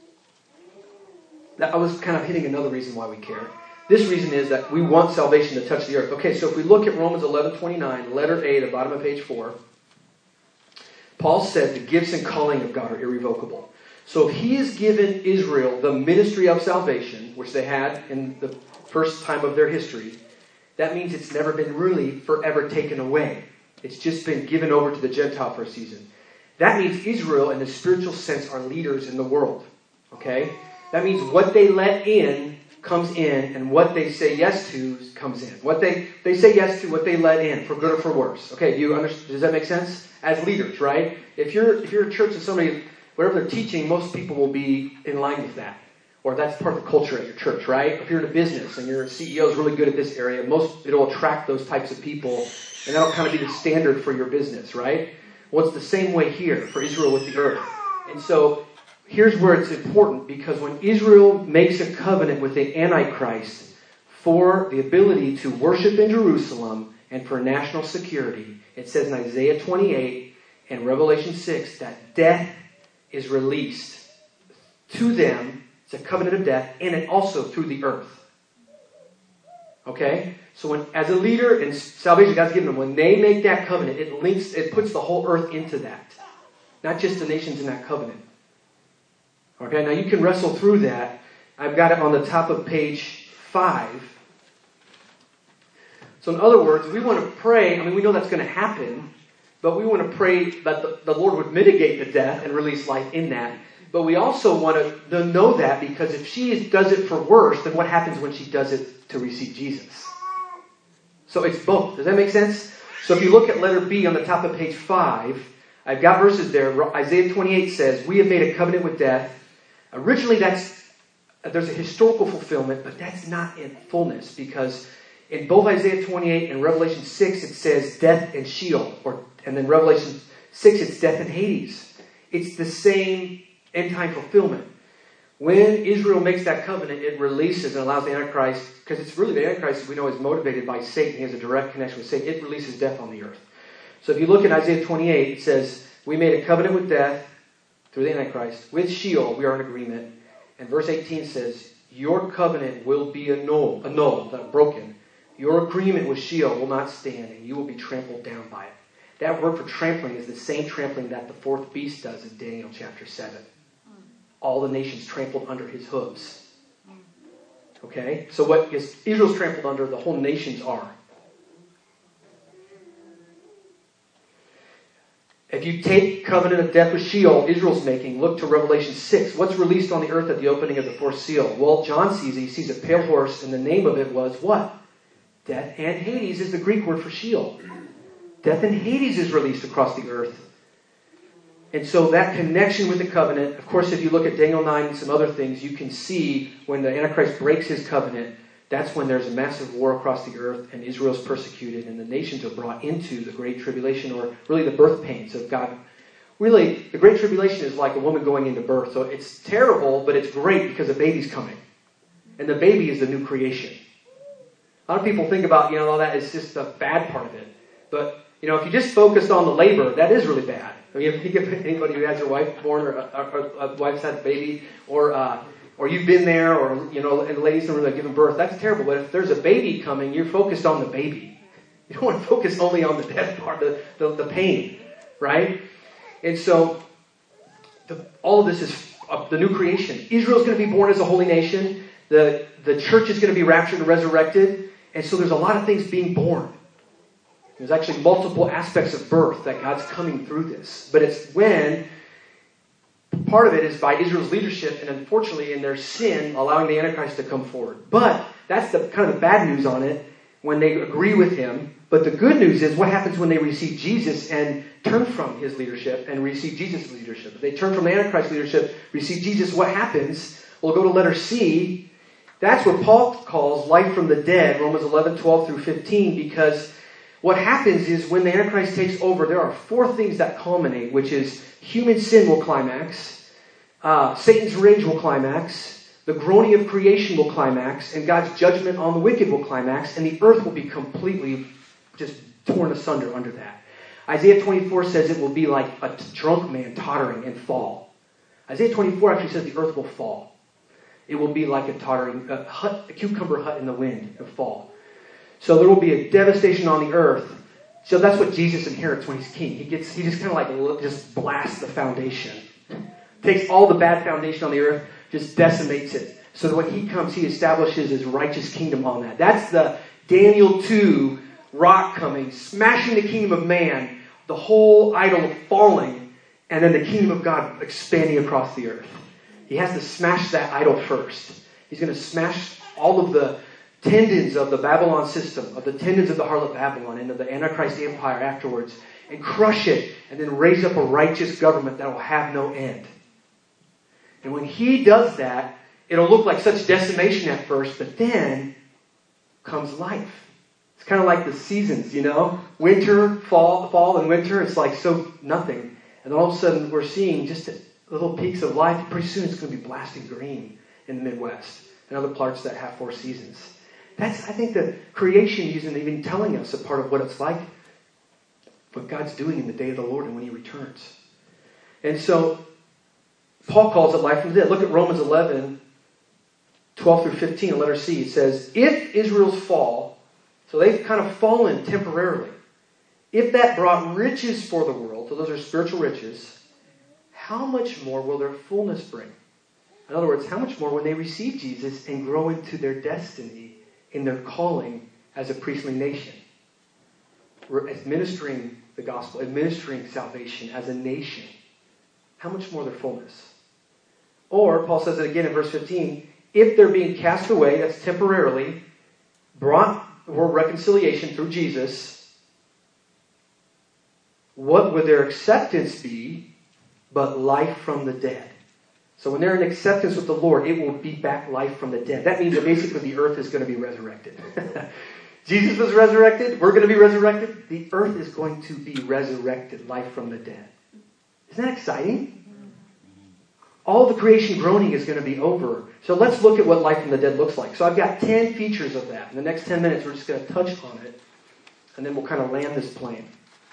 I was kind of hitting another reason why we care. This reason is that we want salvation to touch the earth. Okay, so if we look at Romans 11:29, letter A, the bottom of page 4, Paul said the gifts and calling of God are irrevocable. So if he has given Israel the ministry of salvation, which they had in the first time of their history, that means it's never been really forever taken away. It's just been given over to the Gentile for a season. That means Israel, in the spiritual sense, are leaders in the world. Okay? That means what they let in comes in, and what they say yes to comes in. What they say yes to, what they let in, for good or for worse. Okay, does that make sense? As leaders, right? If you're a church of somebody, whatever they're teaching, most people will be in line with that. Or that's part of the culture at your church, right? If you're in a business and your CEO is really good at this area, it'll attract those types of people, and that'll kind of be the standard for your business, right? Well, it's the same way here for Israel with the earth. And so here's where it's important, because when Israel makes a covenant with the Antichrist for the ability to worship in Jerusalem and for national security, it says in Isaiah 28 and Revelation 6 that death is released to them. It's a covenant of death, and it also through the earth. Okay? So when, as a leader in salvation God's given them, when they make that covenant, it puts the whole earth into that. Not just the nations in that covenant. Okay, now you can wrestle through that. I've got it on the top of page 5. So in other words, we want to pray, we know that's going to happen, but we want to pray that the Lord would mitigate the death and release life in that. But we also want to know that, because if she does it for worse, then what happens when she does it to receive Jesus? So it's both. Does that make sense? So if you look at letter B on the top of page 5, I've got verses there. Isaiah 28 says, we have made a covenant with death. Originally, there's a historical fulfillment, but that's not in fullness, because in both Isaiah 28 and Revelation 6, it says death and Sheol, and then Revelation 6, it's death and Hades. It's the same end-time fulfillment. When Israel makes that covenant, it releases and allows the Antichrist, because it's really the Antichrist we know is motivated by Satan. He has a direct connection with Satan. It releases death on the earth. So if you look at Isaiah 28, it says, we made a covenant with death through the Antichrist. With Sheol, we are in agreement. And verse 18 says, your covenant will be annulled, broken. Your agreement with Sheol will not stand, and you will be trampled down by it. That word for trampling is the same trampling that the fourth beast does in Daniel chapter 7. All the nations trampled under his hooves. Okay? So what is Israel's trampled under, the whole nations are. If you take covenant of death with Sheol, Israel's making, look to Revelation 6. What's released on the earth at the opening of the fourth seal? Well, John sees it. He sees a pale horse, and the name of it was what? Death and Hades is the Greek word for Sheol. Death and Hades is released across the earth. And so that connection with the covenant, of course, if you look at Daniel 9 and some other things, you can see when the Antichrist breaks his covenant, that's when there's a massive war across the earth, and Israel's persecuted, and the nations are brought into the Great Tribulation, or really the birth pains of God. Really, the Great Tribulation is like a woman going into birth. So it's terrible, but it's great because a baby's coming. And the baby is the new creation. A lot of people think about, all that is just the bad part of it. But, if you just focused on the labor, that is really bad. If you think of anybody who has their wife born, or a wife's had a baby, or you've been there, or, and ladies are really giving birth, that's terrible. But if there's a baby coming, you're focused on the baby. You don't want to focus only on the death part, the pain, right? And so, all of this is the new creation. Israel's going to be born as a holy nation. The church is going to be raptured and resurrected. And so there's a lot of things being born. There's actually multiple aspects of birth that God's coming through this. But it's when part of it is by Israel's leadership and unfortunately in their sin allowing the Antichrist to come forward. But that's the kind of the bad news on it when they agree with him. But the good news is what happens when they receive Jesus and turn from his leadership and receive Jesus' leadership. If they turn from the Antichrist leadership, receive Jesus, what happens? We'll go to letter C. That's what Paul calls life from the dead, Romans 11, 12 through 15, because what happens is when the Antichrist takes over, there are 4 things that culminate, which is human sin will climax, Satan's rage will climax, the groaning of creation will climax, and God's judgment on the wicked will climax, and the earth will be completely just torn asunder under that. Isaiah 24 says it will be like a drunk man tottering and fall. Isaiah 24 actually says the earth will fall. It will be like a tottering a cucumber hut in the wind and fall. So there will be a devastation on the earth. So that's what Jesus inherits when he's king. He just kind of like just blasts the foundation. Takes all the bad foundation on the earth, just decimates it. So that when he comes, he establishes his righteous kingdom on that. That's the Daniel 2 rock coming, smashing the kingdom of man, the whole idol falling, and then the kingdom of God expanding across the earth. He has to smash that idol first. He's going to smash all of the tendons of the Babylon system, of the tendons of the harlot Babylon, and of the Antichrist empire afterwards, and crush it, and then raise up a righteous government that will have no end. And when he does that, it'll look like such decimation at first, but then comes life. It's kind of like the seasons, you know? Winter, fall and winter, it's like so nothing. And then all of a sudden we're seeing just little peaks of life. Pretty soon it's going to be blasting green in the Midwest and other parts that have 4 seasons. That's, I think, the creation isn't even telling us a part of what it's like, what God's doing in the day of the Lord and when he returns. And so Paul calls it life from the dead. Look at Romans 11, 12 through 15, letter C. It says, if Israel's fall, so they've kind of fallen temporarily, if that brought riches for the world, so those are spiritual riches, how much more will their fullness bring? In other words, how much more when they receive Jesus and grow into their destiny in their calling as a priestly nation? We're administering the gospel, administering salvation as a nation. How much more their fullness? Or, Paul says it again in verse 15, if they're being cast away, that's temporarily, brought for reconciliation through Jesus, what would their acceptance be but life from the dead? So when they're in acceptance with the Lord, it will be back life from the dead. That means that basically the earth is going to be resurrected. Jesus was resurrected. We're going to be resurrected. The earth is going to be resurrected, life from the dead. Isn't that exciting? All the creation groaning is going to be over. So let's look at what life from the dead looks like. So I've got 10 features of that. In the next 10 minutes, we're just going to touch on it. And then we'll kind of land this plane.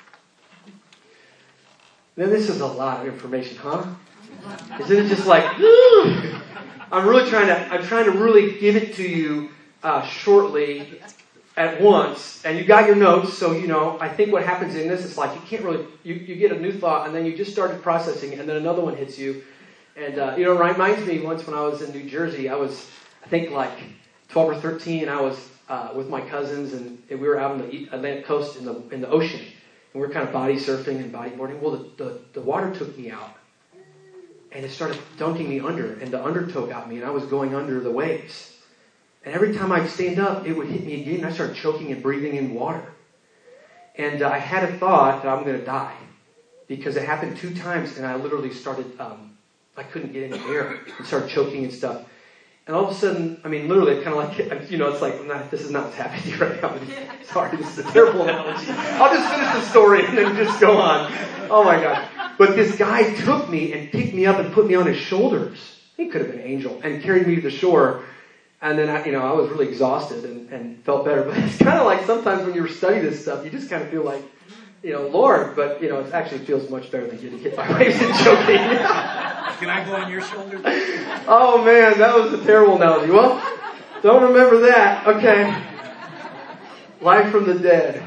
Then this is a lot of information, huh? Isn't it just like, I'm trying to really give it to you shortly at once. And you got your notes, so you know, I think what happens in this is like you can't really, you get a new thought and then you just started processing it and then another one hits you. And, it reminds me once when I was in New Jersey, I was, I think like 12 or 13, and I was with my cousins and we were out on the Atlantic coast in the ocean. And we were kind of body surfing and bodyboarding. Well, the water took me out. And it started dunking me under. And the undertow got me. And I was going under the waves. And every time I'd stand up, it would hit me again. And I started choking and breathing in water. And I had a thought that I'm going to die. Because it happened 2 times. And I literally started, I couldn't get any air. And started choking and stuff. And all of a sudden, I mean, literally, kind of like, you know, it's like, this is not what's happening to you right now. Sorry, this is a terrible analogy. I'll just finish the story and then just go on. Oh my God. But this guy took me and picked me up and put me on his shoulders. He could have been an angel. And carried me to the shore. And then, I was really exhausted and felt better. But it's kind of like sometimes when you study this stuff, you just kind of feel like, Lord. But, it actually feels much better than getting hit by waves and choking. Can I go on your shoulders? Oh man, that was a terrible analogy. Well, don't remember that. Okay. Life from the dead.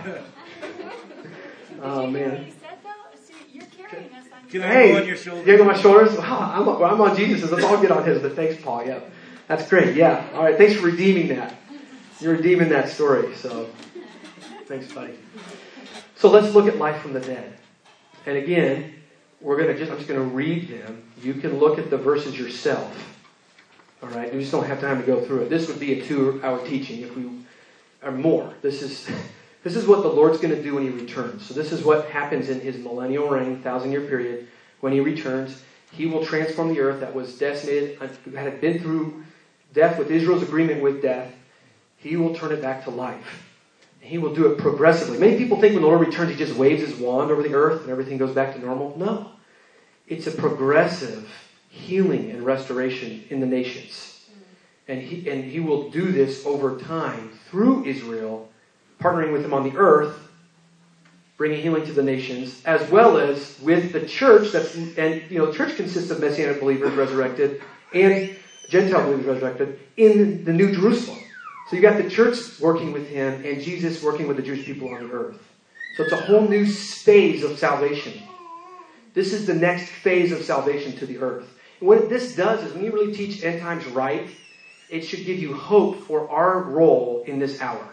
Oh man. Can I go on your shoulders? You go on my shoulders? Wow, I'm on Jesus'. Let's all get on his. But thanks, Paul. Yeah, that's great. Yeah. All right. Thanks for redeeming that. You're redeeming that story. So, thanks, buddy. So let's look at life from the dead. And again, I'm just going to read them. You can look at the verses yourself. All right? You just don't have time to go through it. This would be a 2-hour teaching if we are more. This is what the Lord's going to do when He returns. So this is what happens in His millennial reign, 1,000-year period. When He returns, He will transform the earth that was decimated, that had been through death with Israel's agreement with death. He will turn it back to life. And He will do it progressively. Many people think when the Lord returns, He just waves His wand over the earth and everything goes back to normal. No. It's a progressive healing and restoration in the nations. And he will do this over time through Israel, partnering with Him on the earth, bringing healing to the nations, as well as with the church. The church consists of Messianic believers resurrected and Gentile believers resurrected in the New Jerusalem. So you got the church working with Him and Jesus working with the Jewish people on the earth. So it's a whole new phase of salvation. This is the next phase of salvation to the earth. And what this does is when you really teach end times right, it should give you hope for our role in this hour.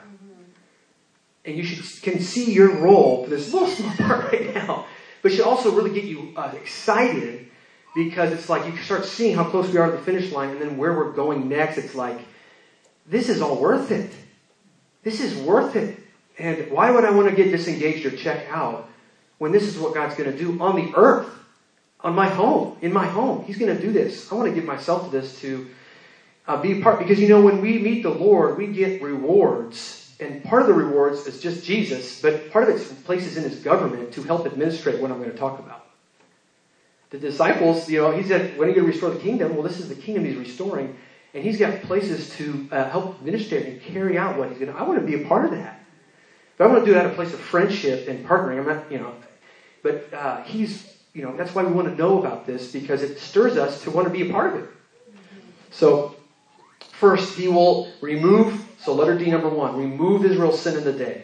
And you can see your role for this little small part right now. But it should also really get you excited, because it's like you start seeing how close we are to the finish line and then where we're going next. It's like, this is all worth it. This is worth it. And why would I want to get disengaged or check out when this is what God's going to do on the earth, on my home, in my home? He's going to do this. I want to give myself to this to be a part. Because, when we meet the Lord, we get rewards. And part of the rewards is just Jesus, but part of it's places in His government to help administrate what I'm going to talk about. The disciples, He said, when are you going to restore the kingdom? Well, this is the kingdom He's restoring. And He's got places to help administrate and carry out what He's going to. I want to be a part of that. But I want to do that at a place of friendship and partnering. I'm not, but He's, that's why we want to know about this, because it stirs us to want to be a part of it. So, first, He will remove, so letter D, number 1, remove Israel's sin in the day.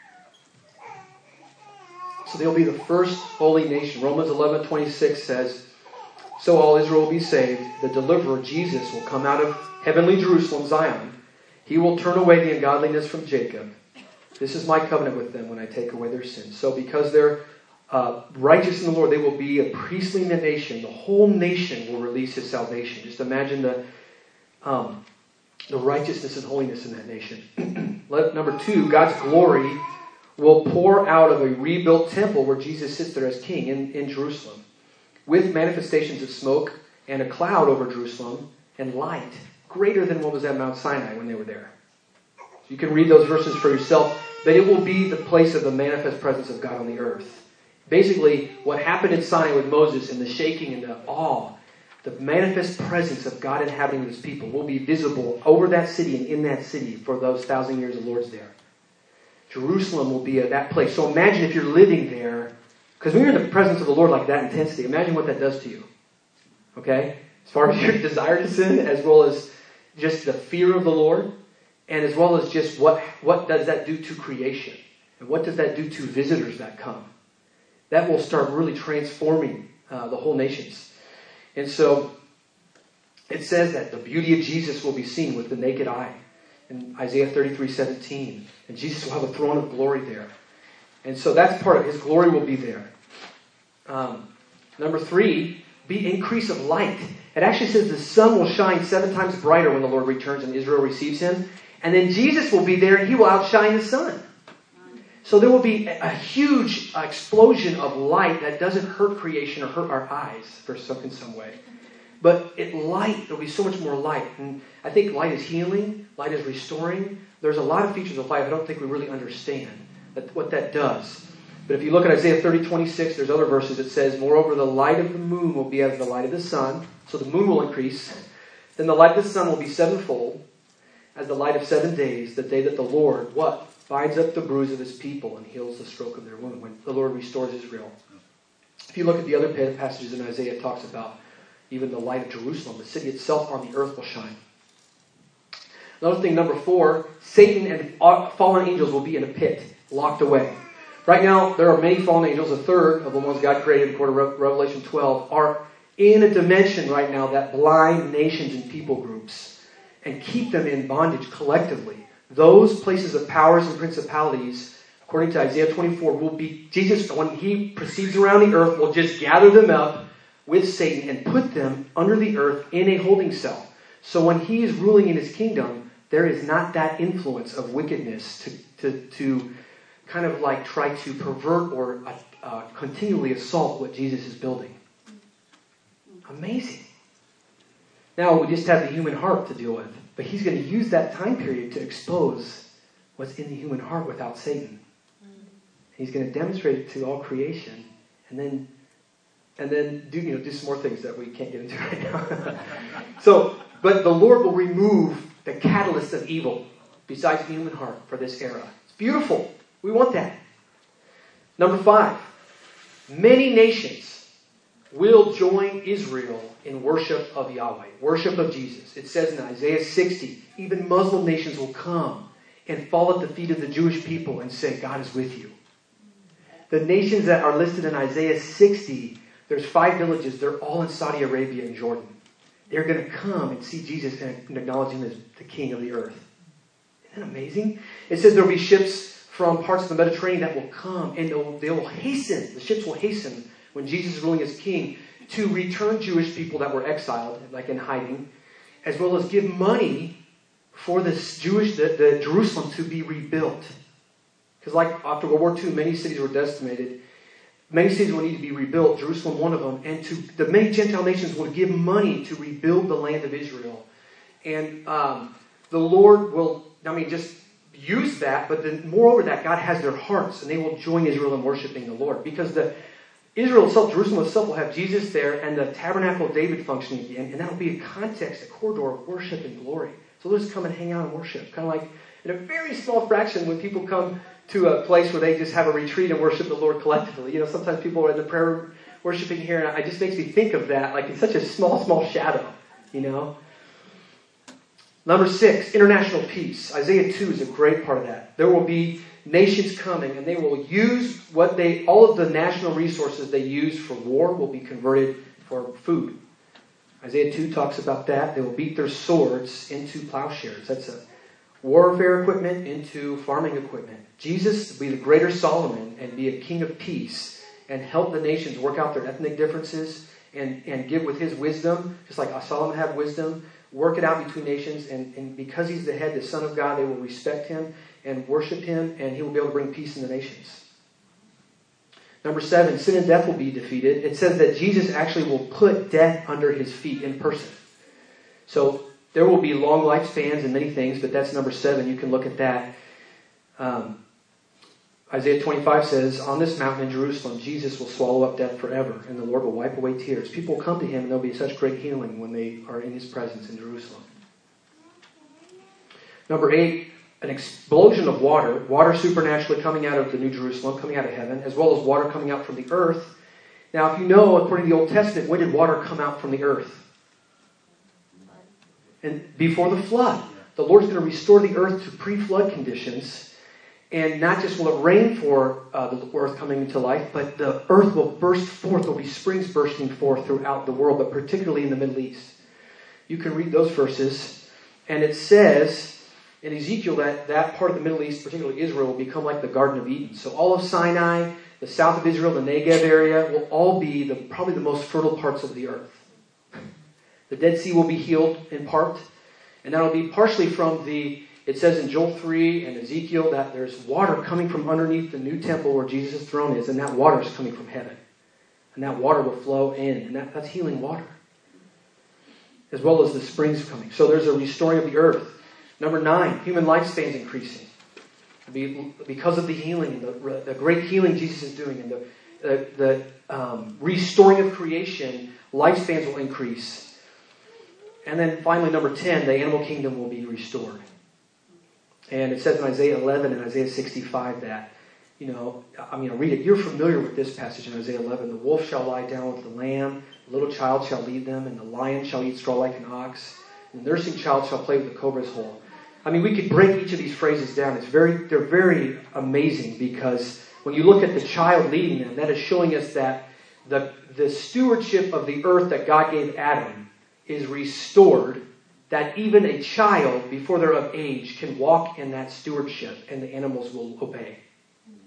So they'll be the first holy nation. Romans 11:26 says, so all Israel will be saved. The deliverer, Jesus, will come out of heavenly Jerusalem, Zion. He will turn away the ungodliness from Jacob. This is my covenant with them when I take away their sins. So because they're righteous in the Lord, they will be a priestly nation. The whole nation will release His salvation. Just imagine the righteousness and holiness in that nation. Number 2, God's glory will pour out of a rebuilt temple where Jesus sits there as king in Jerusalem, with manifestations of smoke and a cloud over Jerusalem and light greater than what was at Mount Sinai when they were there. So you can read those verses for yourself, but it will be the place of the manifest presence of God on the earth. Basically, what happened in Sinai with Moses and the shaking and the awe, the manifest presence of God inhabiting His people will be visible over that city and in that city for those 1,000 years the Lord's there. Jerusalem will be at that place. So imagine if you're living there, because when you're in the presence of the Lord like that intensity, imagine what that does to you. Okay? As far as your desire to sin, as well as just the fear of the Lord, and as well as just what does that do to creation? And what does that do to visitors that come? That will start really transforming the whole nations. And so it says that the beauty of Jesus will be seen with the naked eye in Isaiah 33:17. And Jesus will have a throne of glory there. And so that's part of His glory will be there. Number 3, be increase of light. It actually says the sun will shine 7 times brighter when the Lord returns and Israel receives Him. And then Jesus will be there and He will outshine the sun. So there will be a huge explosion of light that doesn't hurt creation or hurt our eyes in some way. But there'll be so much more light. And I think light is healing. Light is restoring. There's a lot of features of light I don't think we really understand what that does. But if you look at Isaiah 30:26, there's other verses that says, moreover, the light of the moon will be as the light of the sun. So the moon will increase. Then the light of the sun will be 7-fold, as the light of 7 days, the day that the Lord, what? Binds up the bruise of His people and heals the stroke of their wound, when the Lord restores Israel. If you look at the other passages in Isaiah, it talks about even the light of Jerusalem. The city itself on the earth will shine. Another thing, number 4, Satan and fallen angels will be in a pit, locked away. Right now, there are many fallen angels. A third of the ones God created, according to Revelation 12, are in a dimension right now that blind nations and people groups and keep them in bondage collectively. Those places of powers and principalities according to Isaiah 24, Jesus, when he proceeds around the earth, will just gather them up with Satan and put them under the earth in a holding cell. So when he is ruling in his kingdom, there is not that influence of wickedness to kind of like try to pervert or continually assault what Jesus is building. Amazing. Now we just have the human heart to deal with. But he's going to use that time period to expose what's in the human heart without Satan. He's going to demonstrate it to all creation, and then do some more things that we can't get into right now. But the Lord will remove the catalyst of evil besides the human heart for this era. It's beautiful. We want that. Number 5, many nations will join Israel in worship of Yahweh, worship of Jesus. It says in Isaiah 60, even Muslim nations will come and fall at the feet of the Jewish people and say, God is with you. The nations that are listed in Isaiah 60, there's 5 villages. They're all in Saudi Arabia and Jordan. They're going to come and see Jesus and acknowledge him as the king of the earth. Isn't that amazing? It says there will be ships from parts of the Mediterranean that will come, and they will hasten. The ships will hasten when Jesus is ruling as king to return Jewish people that were exiled, like in hiding, as well as give money for the Jerusalem to be rebuilt. Because like after World War II, many cities were decimated. Many cities will need to be rebuilt, Jerusalem one of them. And the many Gentile nations will give money to rebuild the land of Israel. And the Lord will, just use that. But then moreover that, God has their hearts. And they will join Israel in worshiping the Lord. Because Israel itself, Jerusalem itself, will have Jesus there and the tabernacle of David functioning again. And that will be a context, a corridor of worship and glory. So they'll just come and hang out and worship. Kind of like in a very small fraction when people come to a place where they just have a retreat and worship the Lord collectively. Sometimes people are in the prayer worshiping here, and it just makes me think of that, like it's such a small shadow, Number 6, international peace. Isaiah 2 is a great part of that. There will be nations coming, and they will use all of the national resources they use for war will be converted for food. Isaiah 2 talks about that. They will beat their swords into plowshares. That's a warfare equipment into farming equipment. Jesus will be the greater Solomon and be a king of peace and help the nations work out their ethnic differences and give with his wisdom, just like Solomon had wisdom, work it out between nations. And because he's the head, the Son of God, they will respect him and worship him, and he will be able to bring peace in the nations. Number 7, sin and death will be defeated. It says that Jesus actually will put death under his feet in person. So there will be long lifespans and many things, but that's number 7. You can look at that. Isaiah 25 says, on this mountain in Jerusalem, Jesus will swallow up death forever, and the Lord will wipe away tears. People will come to him, and there will be such great healing when they are in his presence in Jerusalem. Number 8, an explosion of water supernaturally coming out of the New Jerusalem, coming out of heaven, as well as water coming out from the earth. Now, if you know, according to the Old Testament, when did water come out from the earth? And before the flood. The Lord's going to restore the earth to pre-flood conditions. And not just will it rain for the earth coming into life, but the earth will burst forth. There will be springs bursting forth throughout the world, but particularly in the Middle East. You can read those verses. And it says in Ezekiel that part of the Middle East, particularly Israel, will become like the Garden of Eden. So all of Sinai, the south of Israel, the Negev area, will all be probably the most fertile parts of the earth. The Dead Sea will be healed in part. And that will be partially from it says in Joel 3 and Ezekiel that there's water coming from underneath the new temple where Jesus' throne is, and that water is coming from heaven. And that water will flow in, and that's healing water. As well as the springs coming. So there's a restoring of the earth. Number 9, human lifespan's increasing. Because of the healing, the great healing Jesus is doing, and the restoring of creation, lifespans will increase. And then finally, number 10, the animal kingdom will be restored. And it says in Isaiah 11 and Isaiah 65 that, read it. You're familiar with this passage in Isaiah 11. The wolf shall lie down with the lamb, the little child shall lead them, and the lion shall eat straw like an ox, and the nursing child shall play with the cobra's hole. We could break each of these phrases down. They're very amazing because when you look at the child leading them, that is showing us that the stewardship of the earth that God gave Adam is restored, that even a child, before they're of age, can walk in that stewardship and the animals will obey.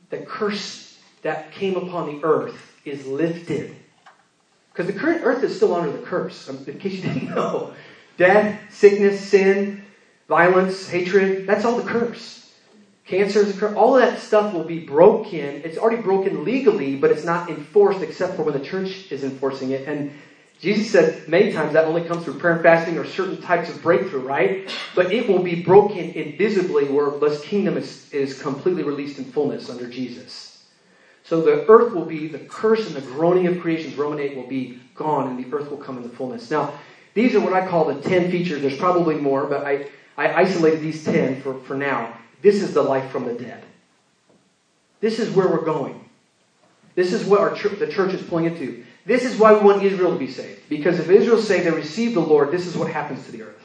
the curse that came upon the earth is lifted. Because the current earth is still under the curse, in case you didn't know. Death, sickness, sin, violence, hatred, that's all the curse. Cancer is a curse. All of that stuff will be broken. It's already broken legally, but it's not enforced except for when the church is enforcing it. And Jesus said many times that only comes through prayer and fasting or certain types of breakthrough, right? But it will be broken invisibly where this kingdom is completely released in fullness under Jesus. So the earth will be, the curse and the groaning of creations, Romans 8, will be gone and the earth will come into fullness. Now, these are what I call the 10 features. There's probably more, but I isolated these 10 for now. This is the life from the dead. This is where we're going. This is what the church is pulling into. This is why we want Israel to be saved. Because if Israel's saved, they receive the Lord, this is what happens to the earth.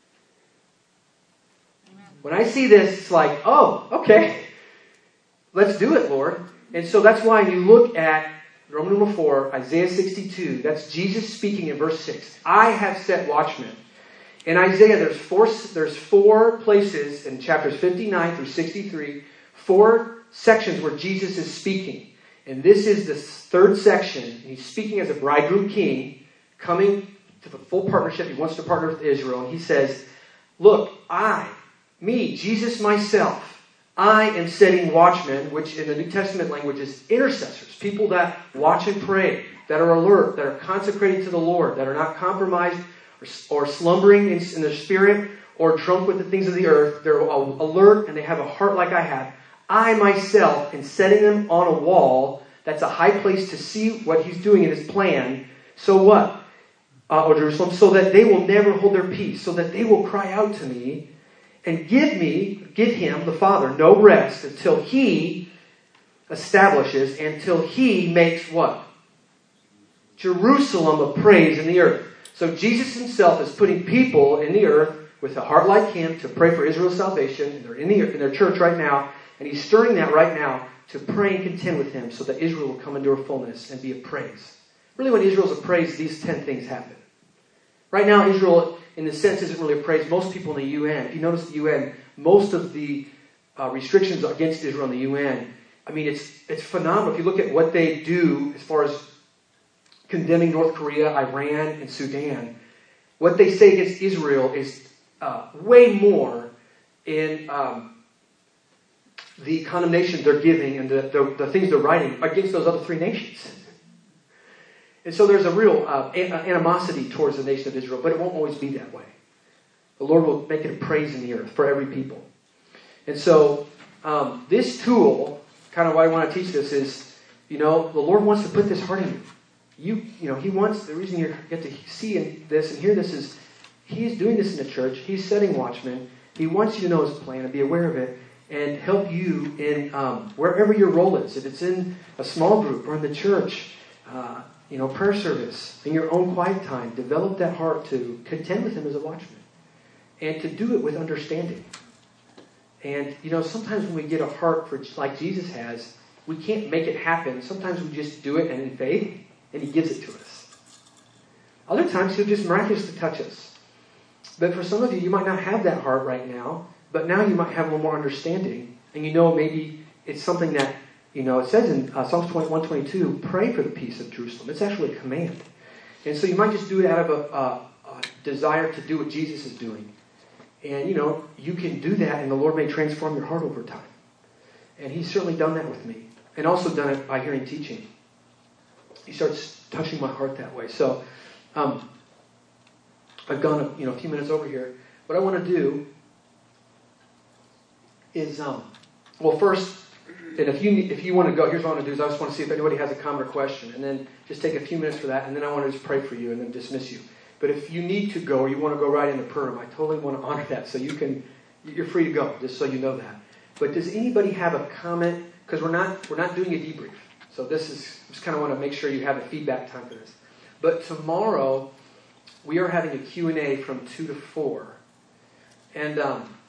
When I see this, it's like, oh, okay. Let's do it, Lord. And so that's why you look at Roman number 4, Isaiah 62. That's Jesus speaking in verse 6. I have set watchmen. In Isaiah, there's four places in chapters 59 through 63, 4 sections where Jesus is speaking. And this is the third section. He's speaking as a bridegroom king, coming to the full partnership. He wants to partner with Israel. And he says, look, Jesus myself, I am setting watchmen, which in the New Testament language is intercessors, people that watch and pray, that are alert, that are consecrated to the Lord, that are not compromised or slumbering in their spirit or drunk with the things of the earth. They're alert and they have a heart like I have. I myself am setting them on a wall that's a high place to see what he's doing in his plan. So what? O Jerusalem, so that they will never hold their peace, so that they will cry out to me and give him, the Father, no rest until he establishes, until he makes what? Jerusalem a praise in the earth. So Jesus himself is putting people in the earth with a heart like him to pray for Israel's salvation. And they're in their church right now. And he's stirring that right now to pray and contend with him so that Israel will come into her fullness and be a praise. Really, when Israel's a praise, these 10 things happen. Right now, Israel, in a sense, isn't really a praise. Most people in the UN, if you notice the UN, most of the restrictions against Israel in the UN, I mean, it's phenomenal. If you look at what they do as far as condemning North Korea, Iran, and Sudan, what they say against Israel is way more in the condemnation they're giving and the things they're writing against those other 3 nations. And so there's a real animosity towards the nation of Israel, but it won't always be that way. The Lord will make it a praise in the earth for every people. And so this tool, kind of why I want to teach this is, the Lord wants to put this heart in you. He wants, the reason you get to see this and hear this is, He's doing this in the church. He's setting watchmen. He wants you to know His plan and be aware of it and help you in wherever your role is. If it's in a small group or in the church, prayer service, in your own quiet time, develop that heart to contend with Him as a watchman and to do it with understanding. And, sometimes when we get a heart for like Jesus has, we can't make it happen. Sometimes we just do it and in faith, and He gives it to us. Other times He'll just miraculously touch us. But for some of you, you might not have that heart right now, but now you might have a little more understanding. And maybe it's something that, it says in Psalms 122, pray for the peace of Jerusalem. It's actually a command. And so you might just do it out of a desire to do what Jesus is doing. And, you can do that and the Lord may transform your heart over time. And He's certainly done that with me. And also done it by hearing teaching. He starts touching my heart that way. So, I've gone a few minutes over here. What I want to do is, first, and if you want to go, here's what I want to do is I just want to see if anybody has a comment or question, and then just take a few minutes for that, and then I want to just pray for you and then dismiss you. But if you need to go or you want to go right in the prayer room, I totally want to honor that. So you're free to go, just so you know that. But does anybody have a comment? Because we're not doing a debrief. So just kind of want to make sure you have a feedback time for this. But tomorrow, we are having a Q&A from 2 to 4. And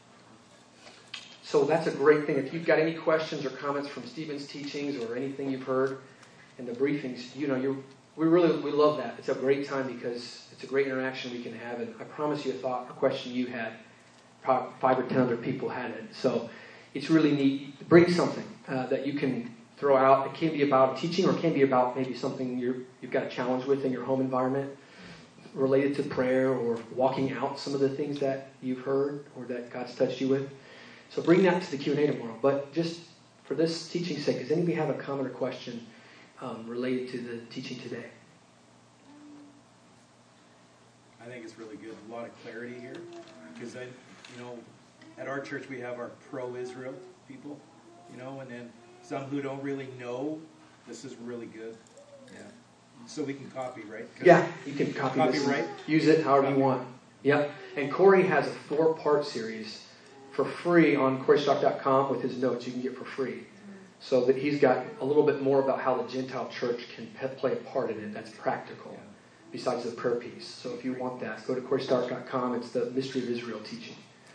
so that's a great thing. If you've got any questions or comments from Stephen's teachings or anything you've heard in the briefings, we love that. It's a great time because it's a great interaction we can have. And I promise you a thought or question you had, 5 or 10 other people had it. So it's really neat. Bring something that you can throw out. It can be about teaching, or it can be about maybe something you've got a challenge with in your home environment, related to prayer or walking out some of the things that you've heard or that God's touched you with. So bring that to the Q&A tomorrow. But just for this teaching's sake, does anybody have a comment or question related to the teaching today? I think it's really good. A lot of clarity here. Because, at our church we have our pro-Israel people, and then some who don't really know. This is really good. Yeah. So we can copy, right? Yeah, you can copy this. Right? Use it however you want. Yep. And Corey has a 4-part series for free on CoreyStock.com with his notes you can get for free. So that he's got a little bit more about how the Gentile church can play a part in it. That's practical, besides the prayer piece. So if you want that, go to CoreyStock.com. It's the Mystery of Israel teaching.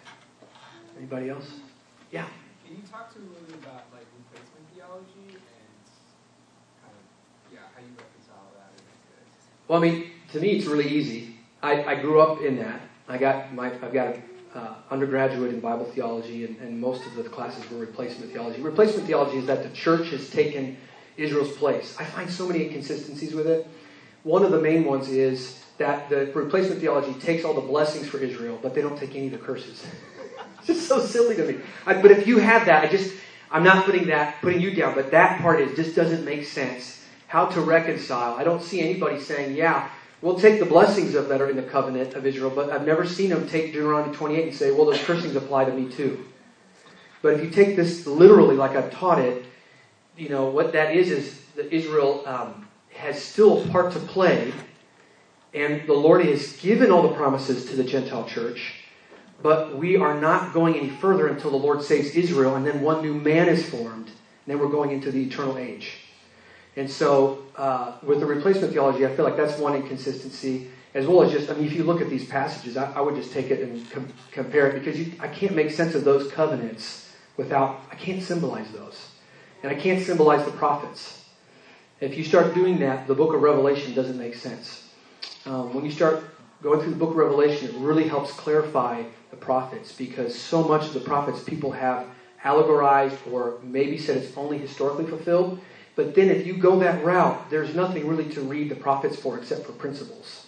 Anybody else? Yeah. Can you talk to me a little bit about replacement theology and kind of how you reconcile that? Well, to me it's really easy. I grew up in that. I've got an undergraduate in Bible theology, and most of the classes were replacement theology. Replacement theology is that the church has taken Israel's place. I find so many inconsistencies with it. One of the main ones is that the replacement theology takes all the blessings for Israel, but they don't take any of the curses. It's just so silly to me. But if you have that, I'm not putting you down, but that part just doesn't make sense. How to reconcile. I don't see anybody saying, we'll take the blessings that are in the covenant of Israel, but I've never seen them take Deuteronomy 28 and say, well, those cursings apply to me too. But if you take this literally like I've taught it, what that is that Israel has still a part to play, and the Lord has given all the promises to the Gentile church, but we are not going any further until the Lord saves Israel, and then one new man is formed, and then we're going into the eternal age. And so, with the replacement theology, I feel like that's one inconsistency, as well as just, if you look at these passages, I would just take it and compare it, because I can't make sense of those covenants I can't symbolize those. And I can't symbolize the prophets. If you start doing that, the book of Revelation doesn't make sense. When you start going through the book of Revelation, it really helps clarify the prophets, because so much of the prophets people have allegorized or maybe said it's only historically fulfilled. But then if you go that route, there's nothing really to read the prophets for except for principles.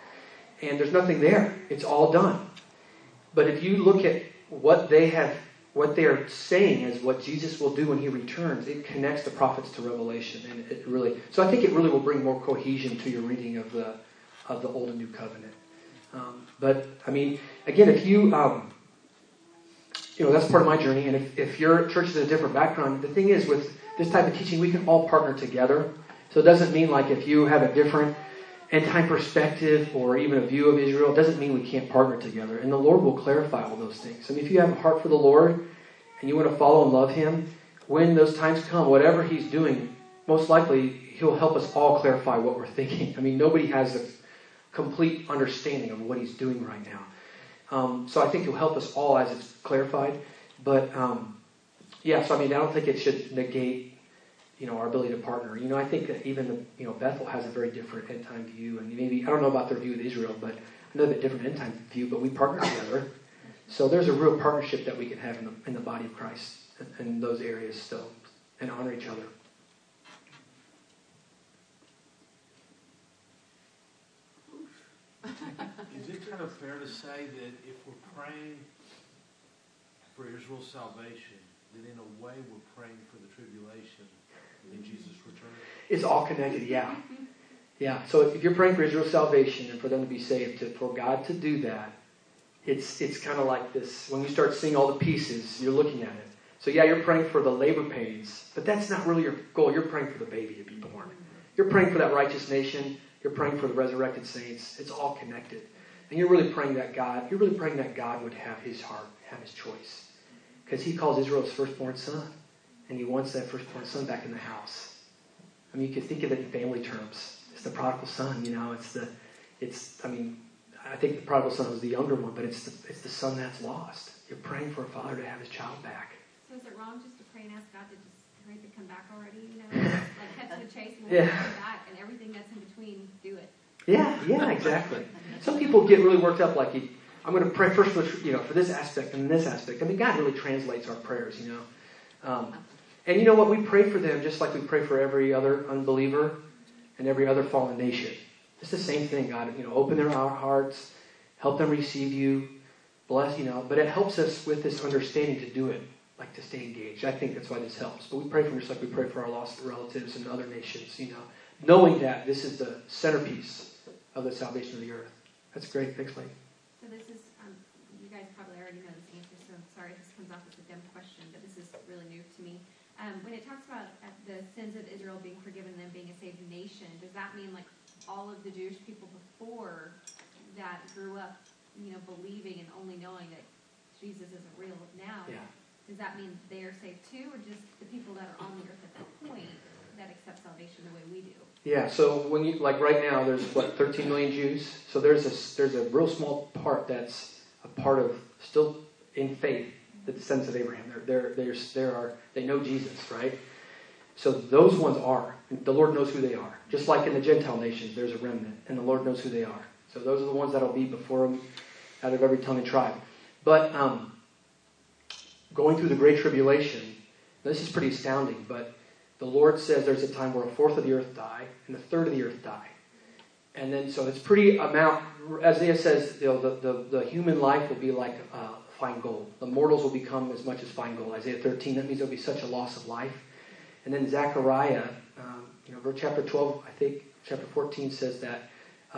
And there's nothing there. It's all done. But if you look at what they are saying as what Jesus will do when he returns, it connects the prophets to Revelation. And so I think it really will bring more cohesion to your reading of the Old and New Covenant. But again, if you, that's part of my journey. And if your church is a different background, the thing is with this type of teaching, we can all partner together. So it doesn't mean like if you have a different end-time perspective or even a view of Israel, it doesn't mean we can't partner together. And the Lord will clarify all those things. If you have a heart for the Lord and you want to follow and love him, when those times come, whatever he's doing, most likely he'll help us all clarify what we're thinking. Nobody has a complete understanding of what he's doing right now. So I think he'll help us all as it's clarified. But I don't think it should negate our ability to partner. I think that even Bethel has a very different end time view, and maybe I don't know about their view of Israel, but I know that different end time view. But we partner together, so there's a real partnership that we can have in the body of Christ in those areas still, and honor each other. Is it kind of fair to say that if we're praying for Israel's salvation, that in a way we're praying for the tribulation in Jesus' return? It's all connected, yeah. Yeah, so if you're praying for Israel's salvation and for them to be saved, for God to do that, it's kind of like this. When you start seeing all the pieces, you're looking at it. So yeah, you're praying for the labor pains, but that's not really your goal. You're praying for the baby to be born. You're praying for that righteous nation. You're praying for the resurrected saints. It's all connected. And you're really praying that God would have his heart, have his choice. Because he calls Israel his firstborn son. And he wants that firstborn son back in the house. You could think of it in family terms. It's the prodigal son, I think the prodigal son was the younger one, but it's the son that's lost. You're praying for a father to have his child back. So is it wrong just to pray and ask God to just hurry to come back already? Like cut to the chase and yeah. come back, and everything that's in between, do it. Yeah, exactly. Some people get really worked up, like I'm going to pray first for, for this aspect and this aspect. I mean, God really translates our prayers, And you know what? We pray for them just like we pray for every other unbeliever and every other fallen nation. It's the same thing, God. Open their hearts, help them receive you, bless, But it helps us with this understanding to do it, like to stay engaged. I think that's why this helps. But we pray for them just like we pray for our lost relatives and other nations, knowing that this is the centerpiece of the salvation of the earth. That's great. Thanks, Mike. So this is, you guys probably already know this answer, so I'm sorry if this comes off as a dumb question, but this is really new to me. When it talks about the sins of Israel being forgiven and them being a saved nation, does that mean like all of the Jewish people before that grew up, believing and only knowing that Jesus isn't real now? Yeah. Does that mean they are saved too, or just the people that are on the earth at that point that accept salvation the way we do? Yeah, so when you, like right now, there's 13 million Jews. So there's a real small part that's a part of still in faith, the descendants of Abraham. They know Jesus, right? So those ones are. The Lord knows who they are. Just like in the Gentile nations, there's a remnant, and the Lord knows who they are. So those are the ones that'll be before Him out of every tongue and tribe. But going through the Great Tribulation, this is pretty astounding, but the Lord says there's a time where a fourth of the earth die and a third of the earth die. And then, so it's pretty amount, Isaiah says, the human life will be like fine gold. The mortals will become as much as fine gold. Isaiah 13, that means there'll be such a loss of life. And then Zechariah, chapter 12, I think, chapter 14 says that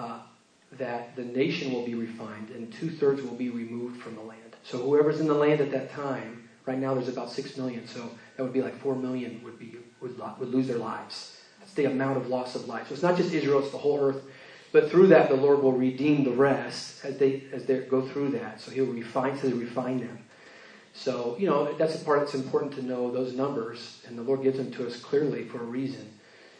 the nation will be refined and 2/3 will be removed from the land. So whoever's in the land at that time, right now there's about 6 million, so that would be like 4 million would lose their lives. That's the amount of loss of life. So it's not just Israel, it's the whole earth. But through that, the Lord will redeem the rest as they go through that. So He'll refine them. So, that's a part that's important to know those numbers, and the Lord gives them to us clearly for a reason.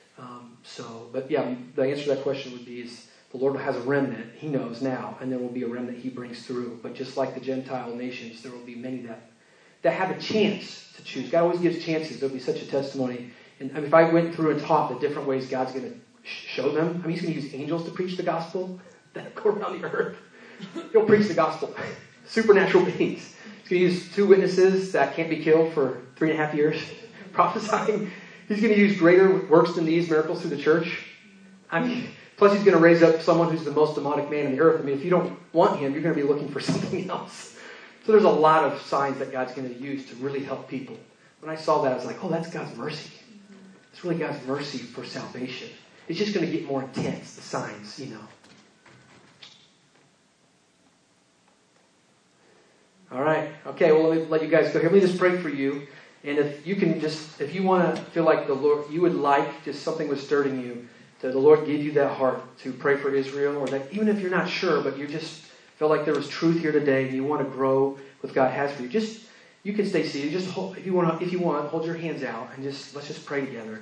The answer to that question would be is the Lord has a remnant, He knows now, and there will be a remnant He brings through. But just like the Gentile nations, there will be many that have a chance to choose. God always gives chances. There'll be such a testimony. And if I went through and taught the different ways God's going to show them, He's going to use angels to preach the gospel that go around the earth. He'll preach the gospel. Supernatural beings. He's going to use 2 witnesses that can't be killed for 3.5 years prophesying. He's going to use greater works than these miracles through the church. Plus He's going to raise up someone who's the most demonic man on the earth. If you don't want him, you're going to be looking for something else. So there's a lot of signs that God's going to use to really help people. When I saw that, I was like, oh, that's God's mercy. It's really God's mercy for salvation. It's just going to get more intense, the signs, All right. Okay, well, let me let you guys go here. Let me just pray for you. And if you want to feel like the Lord, you would like just something was stirred in you, that the Lord give you that heart to pray for Israel, or that even if you're not sure, but you just felt like there was truth here today and you want to grow what God has for you, you can stay seated. Just hold, if you want, hold your hands out and let's just pray together.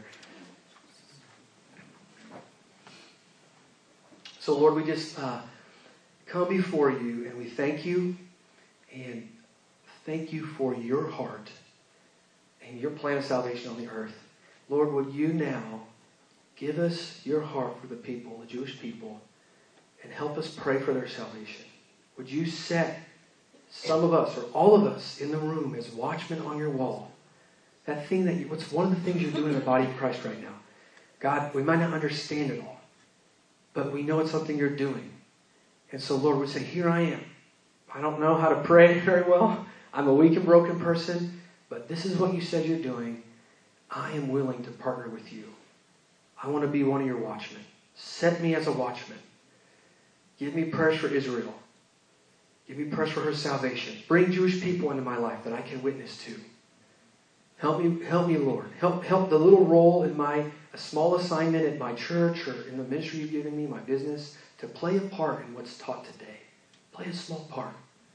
So Lord, we just come before you and we thank you and thank you for your heart and your plan of salvation on the earth. Lord, would you now give us your heart for the people, the Jewish people, and help us pray for their salvation. Would you set some of us or all of us in the room as watchmen on your wall? That thing what's one of the things you're doing in the body of Christ right now. God, we might not understand it all, but we know it's something you're doing. And so, Lord, we say, here I am. I don't know how to pray very well. I'm a weak and broken person, but this is what you said you're doing. I am willing to partner with you. I want to be one of your watchmen. Set me as a watchman. Give me prayers for Israel. Give me prayers for her salvation. Bring Jewish people into my life that I can witness to. Help me, Lord. Help the little role in a small assignment at my church or in the ministry you've given me, my business, to play a part in what's taught today. Play a small part.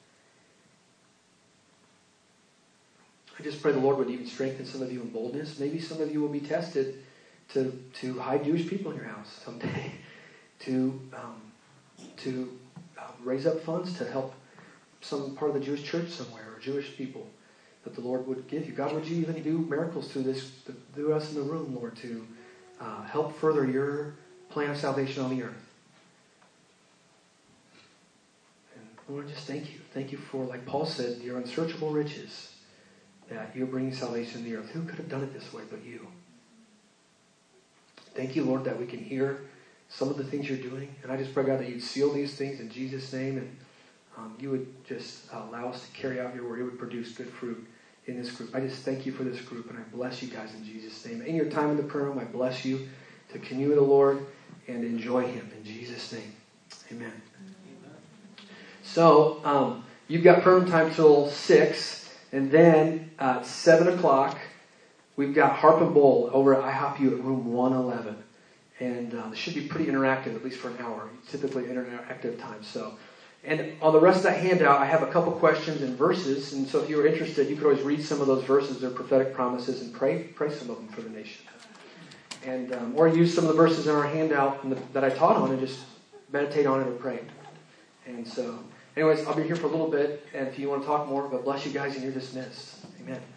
I just pray the Lord would even strengthen some of you in boldness. Maybe some of you will be tested to hide Jewish people in your house someday, to raise up funds to help some part of the Jewish church somewhere or Jewish people that the Lord would give you. God, would you even do miracles through us in the room, Lord, to help further your plan of salvation on the earth? And Lord, just thank you. Thank you for, like Paul said, your unsearchable riches, that you're bringing salvation to the earth. Who could have done it this way but you? Thank you, Lord, that we can hear some of the things you're doing. And I just pray, God, that you'd seal these things in Jesus' name, and you would just allow us to carry out your word. It would produce good fruit in this group. I just thank you for this group, and I bless you guys in Jesus' name. In your time in the prayer room, I bless you to commune with the Lord and enjoy him in Jesus' name. Amen. So, you've got prayer room time till 6, and then at 7 o'clock, we've got Harp and Bowl over at IHOP at room 111. And it should be pretty interactive, at least for an hour. Typically interactive time. So, and on the rest of that handout, I have a couple questions and verses. And so if you were interested, you could always read some of those verses. They're prophetic promises, and pray some of them for the nation. And or use some of the verses in our handout that I taught on and just meditate on it or pray. And so, anyways, I'll be here for a little bit. And if you want to talk more, but bless you guys, and you're dismissed. Amen.